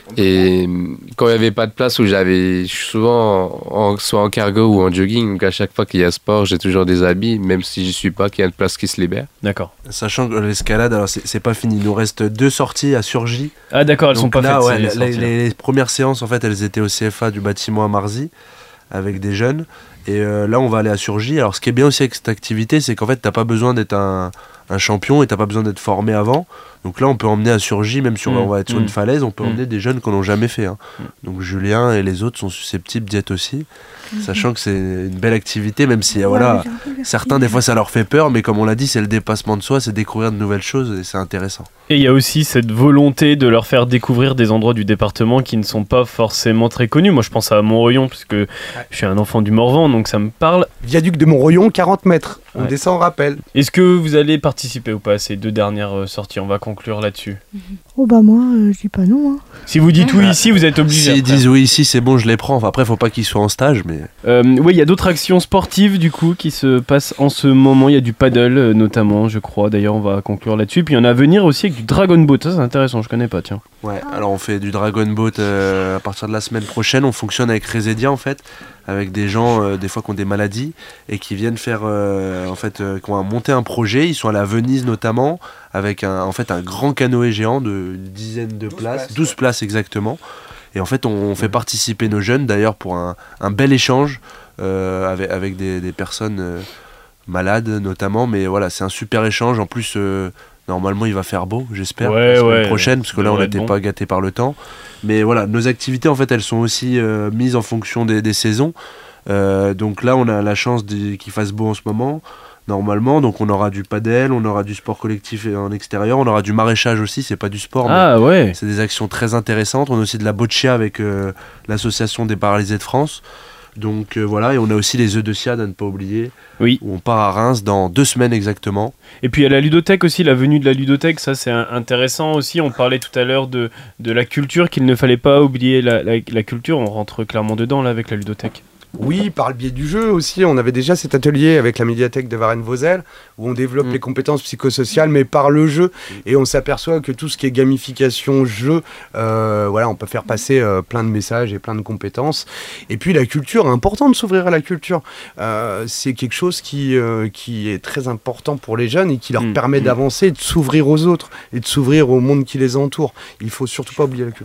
[SPEAKER 3] Et quand il n'y avait pas de place, où j'avais, je suis souvent en, soit en cargo ou en jogging. Donc, à chaque fois qu'il y a sport, j'ai toujours des habits, même si je ne suis pas, qu'il y a une place qui se libère.
[SPEAKER 1] D'accord.
[SPEAKER 7] Sachant que l'escalade, alors c'est, c'est pas fini. Il nous reste deux sorties à Surgy.
[SPEAKER 1] Ah, d'accord, elles ne sont pas
[SPEAKER 7] là,
[SPEAKER 1] faites.
[SPEAKER 7] Ouais,
[SPEAKER 1] les,
[SPEAKER 7] les, les, les premières séances, en fait, elles étaient au C F A du bâtiment à Marzy, avec des jeunes. Et euh, là, on va aller à Surgy. Alors, ce qui est bien aussi avec cette activité, c'est qu'en fait, t'as pas besoin d'être un, un champion et t'as pas besoin d'être formé avant. Donc là, on peut emmener à Surgy, même si on, mmh, on va être sur mmh. une falaise, on peut mmh. emmener des jeunes qu'on n'a jamais fait. Hein. Mmh. Donc Julien et les autres sont susceptibles d'y être aussi, mmh. sachant que c'est une belle activité, même si ouais, voilà, certains, des fois, ça leur fait peur, mais comme on l'a dit, c'est le dépassement de soi, c'est découvrir de nouvelles choses et c'est intéressant.
[SPEAKER 1] Et il y a aussi cette volonté de leur faire découvrir des endroits du département qui ne sont pas forcément très connus. Moi, je pense à Montroyon, parce que je suis un enfant du Morvan, donc ça me parle.
[SPEAKER 5] Viaduc de Montroyon, quarante mètres. On ouais. descend en rappel.
[SPEAKER 1] Est-ce que vous allez participer ou pas à ces deux dernières sorties ? On va conclure là-dessus.
[SPEAKER 2] Oh bah moi, euh, je dis pas non. Hein.
[SPEAKER 1] Si vous dites oui ici, vous êtes obligé.
[SPEAKER 7] S'ils disent oui ici, c'est bon, je les prends. Enfin, après, faut pas qu'ils soient en stage, mais...
[SPEAKER 1] Euh, oui, il y a d'autres actions sportives, du coup, qui se passent en ce moment. Il y a du paddle, euh, notamment, je crois. D'ailleurs, on va conclure là-dessus. Puis il y en a à venir aussi avec du Dragon Boat. Ça, c'est intéressant, je connais pas, tiens.
[SPEAKER 7] Ouais, alors on fait du Dragon Boat euh, à partir de la semaine prochaine. On fonctionne avec Resedia, en fait, avec des gens, euh, des fois, qui ont des maladies et qui viennent faire, euh, en fait, euh, qui ont monté un projet. Ils sont allés à Venise, notamment, avec un, en fait, un grand canoë géant de dizaines de places, douze ouais. places exactement. Et en fait, on, on fait participer nos jeunes, d'ailleurs, pour un, un bel échange euh, avec, avec des, des personnes euh, malades, notamment. Mais voilà, c'est un super échange. En plus, euh, normalement, il va faire beau, j'espère,
[SPEAKER 1] ouais,
[SPEAKER 7] la semaine
[SPEAKER 1] ouais,
[SPEAKER 7] prochaine, parce que là, on n'était bon. pas gâtés par le temps. Mais voilà, nos activités, en fait, elles sont aussi euh, mises en fonction des, des saisons. Euh, donc là, on a la chance de, qu'il fasse beau en ce moment, normalement. Donc on aura du padel, on aura du sport collectif en extérieur, on aura du maraîchage aussi, c'est pas du sport,
[SPEAKER 1] ah, mais ouais.
[SPEAKER 7] c'est des actions très intéressantes. On a aussi de la boccia avec euh, l'association des paralysés de France. Donc euh, voilà, et on a aussi les œufs de Siad à ne pas oublier,
[SPEAKER 1] oui.
[SPEAKER 7] où on part à Reims dans deux semaines exactement.
[SPEAKER 1] Et puis il y a la ludothèque aussi, la venue de la ludothèque, ça c'est un, intéressant aussi. On parlait tout à l'heure de, de la culture, qu'il ne fallait pas oublier la, la, la culture, on rentre clairement dedans là avec la ludothèque.
[SPEAKER 5] Oui, par le biais du jeu aussi. On avait déjà cet atelier avec la médiathèque de Varennes-Vauzelles où on développe mmh. les compétences psychosociales, mais par le jeu. Et on s'aperçoit que tout ce qui est gamification, jeu, euh, voilà, on peut faire passer euh, plein de messages et plein de compétences. Et puis la culture, important de s'ouvrir à la culture. Euh, c'est quelque chose qui, euh, qui est très important pour les jeunes et qui leur mmh. permet mmh. d'avancer, de s'ouvrir aux autres et de s'ouvrir au monde qui les entoure. Il faut surtout pas oublier la culture.
[SPEAKER 1] Ouais.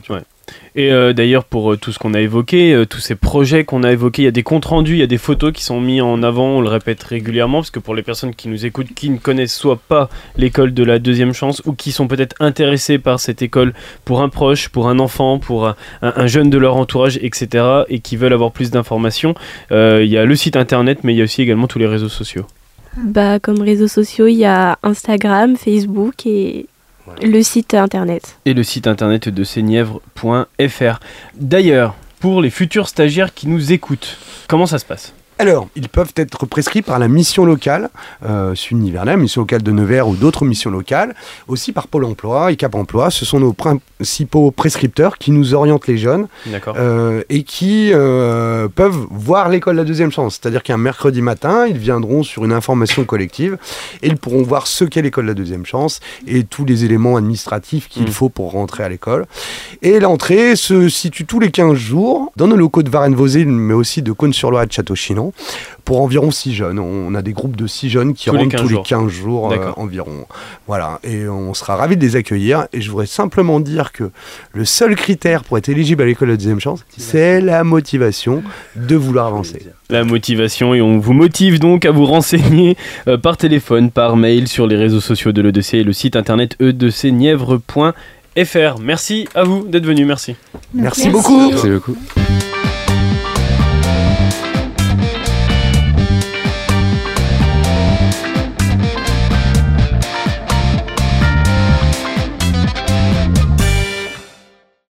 [SPEAKER 1] Et euh, d'ailleurs, pour euh, tout ce qu'on a évoqué, euh, tous ces projets qu'on a évoqués, il y a des comptes rendus, il y a des photos qui sont mis en avant, on le répète régulièrement, parce que pour les personnes qui nous écoutent, qui ne connaissent soit pas l'école de la deuxième chance, ou qui sont peut-être intéressées par cette école pour un proche, pour un enfant, pour un, un jeune de leur entourage, et cetera, et qui veulent avoir plus d'informations, euh, il y a le site internet, mais il y a aussi également tous les réseaux sociaux.
[SPEAKER 9] Bah, comme réseaux sociaux, il y a Instagram, Facebook et... le site internet.
[SPEAKER 1] Et le site internet de Senièvre point F R. D'ailleurs, pour les futurs stagiaires qui nous écoutent, comment ça se passe ?
[SPEAKER 5] Alors, ils peuvent être prescrits par la mission locale, euh, Sud-Nivernais, la mission locale de Nevers ou d'autres missions locales, aussi par Pôle emploi et Cap emploi. Ce sont nos principaux prescripteurs qui nous orientent les jeunes euh, et qui euh, peuvent voir l'école de la deuxième chance. C'est-à-dire qu'un mercredi matin, ils viendront sur une information collective et ils pourront voir ce qu'est l'école de la deuxième chance et tous les éléments administratifs qu'il mmh. faut pour rentrer à l'école. Et l'entrée se situe tous les quinze jours dans nos locaux de Varennes-Vauzelles, mais aussi de Cône-sur-Loire et de Château-Chinon, pour environ six jeunes. On a des groupes de six jeunes qui tous rentrent les tous jours. les quinze jours euh, environ. Voilà, et on sera ravis de les accueillir. Et je voudrais simplement dire que le seul critère pour être éligible à l'école de la deuxième chance, c'est la motivation de vouloir avancer.
[SPEAKER 1] La motivation, et on vous motive donc à vous renseigner euh, par téléphone, par mail, sur les réseaux sociaux de l'E D C et le site internet e d c nièvre point f r. Merci à vous d'être venus, merci.
[SPEAKER 5] Merci, merci beaucoup.
[SPEAKER 3] Merci beaucoup.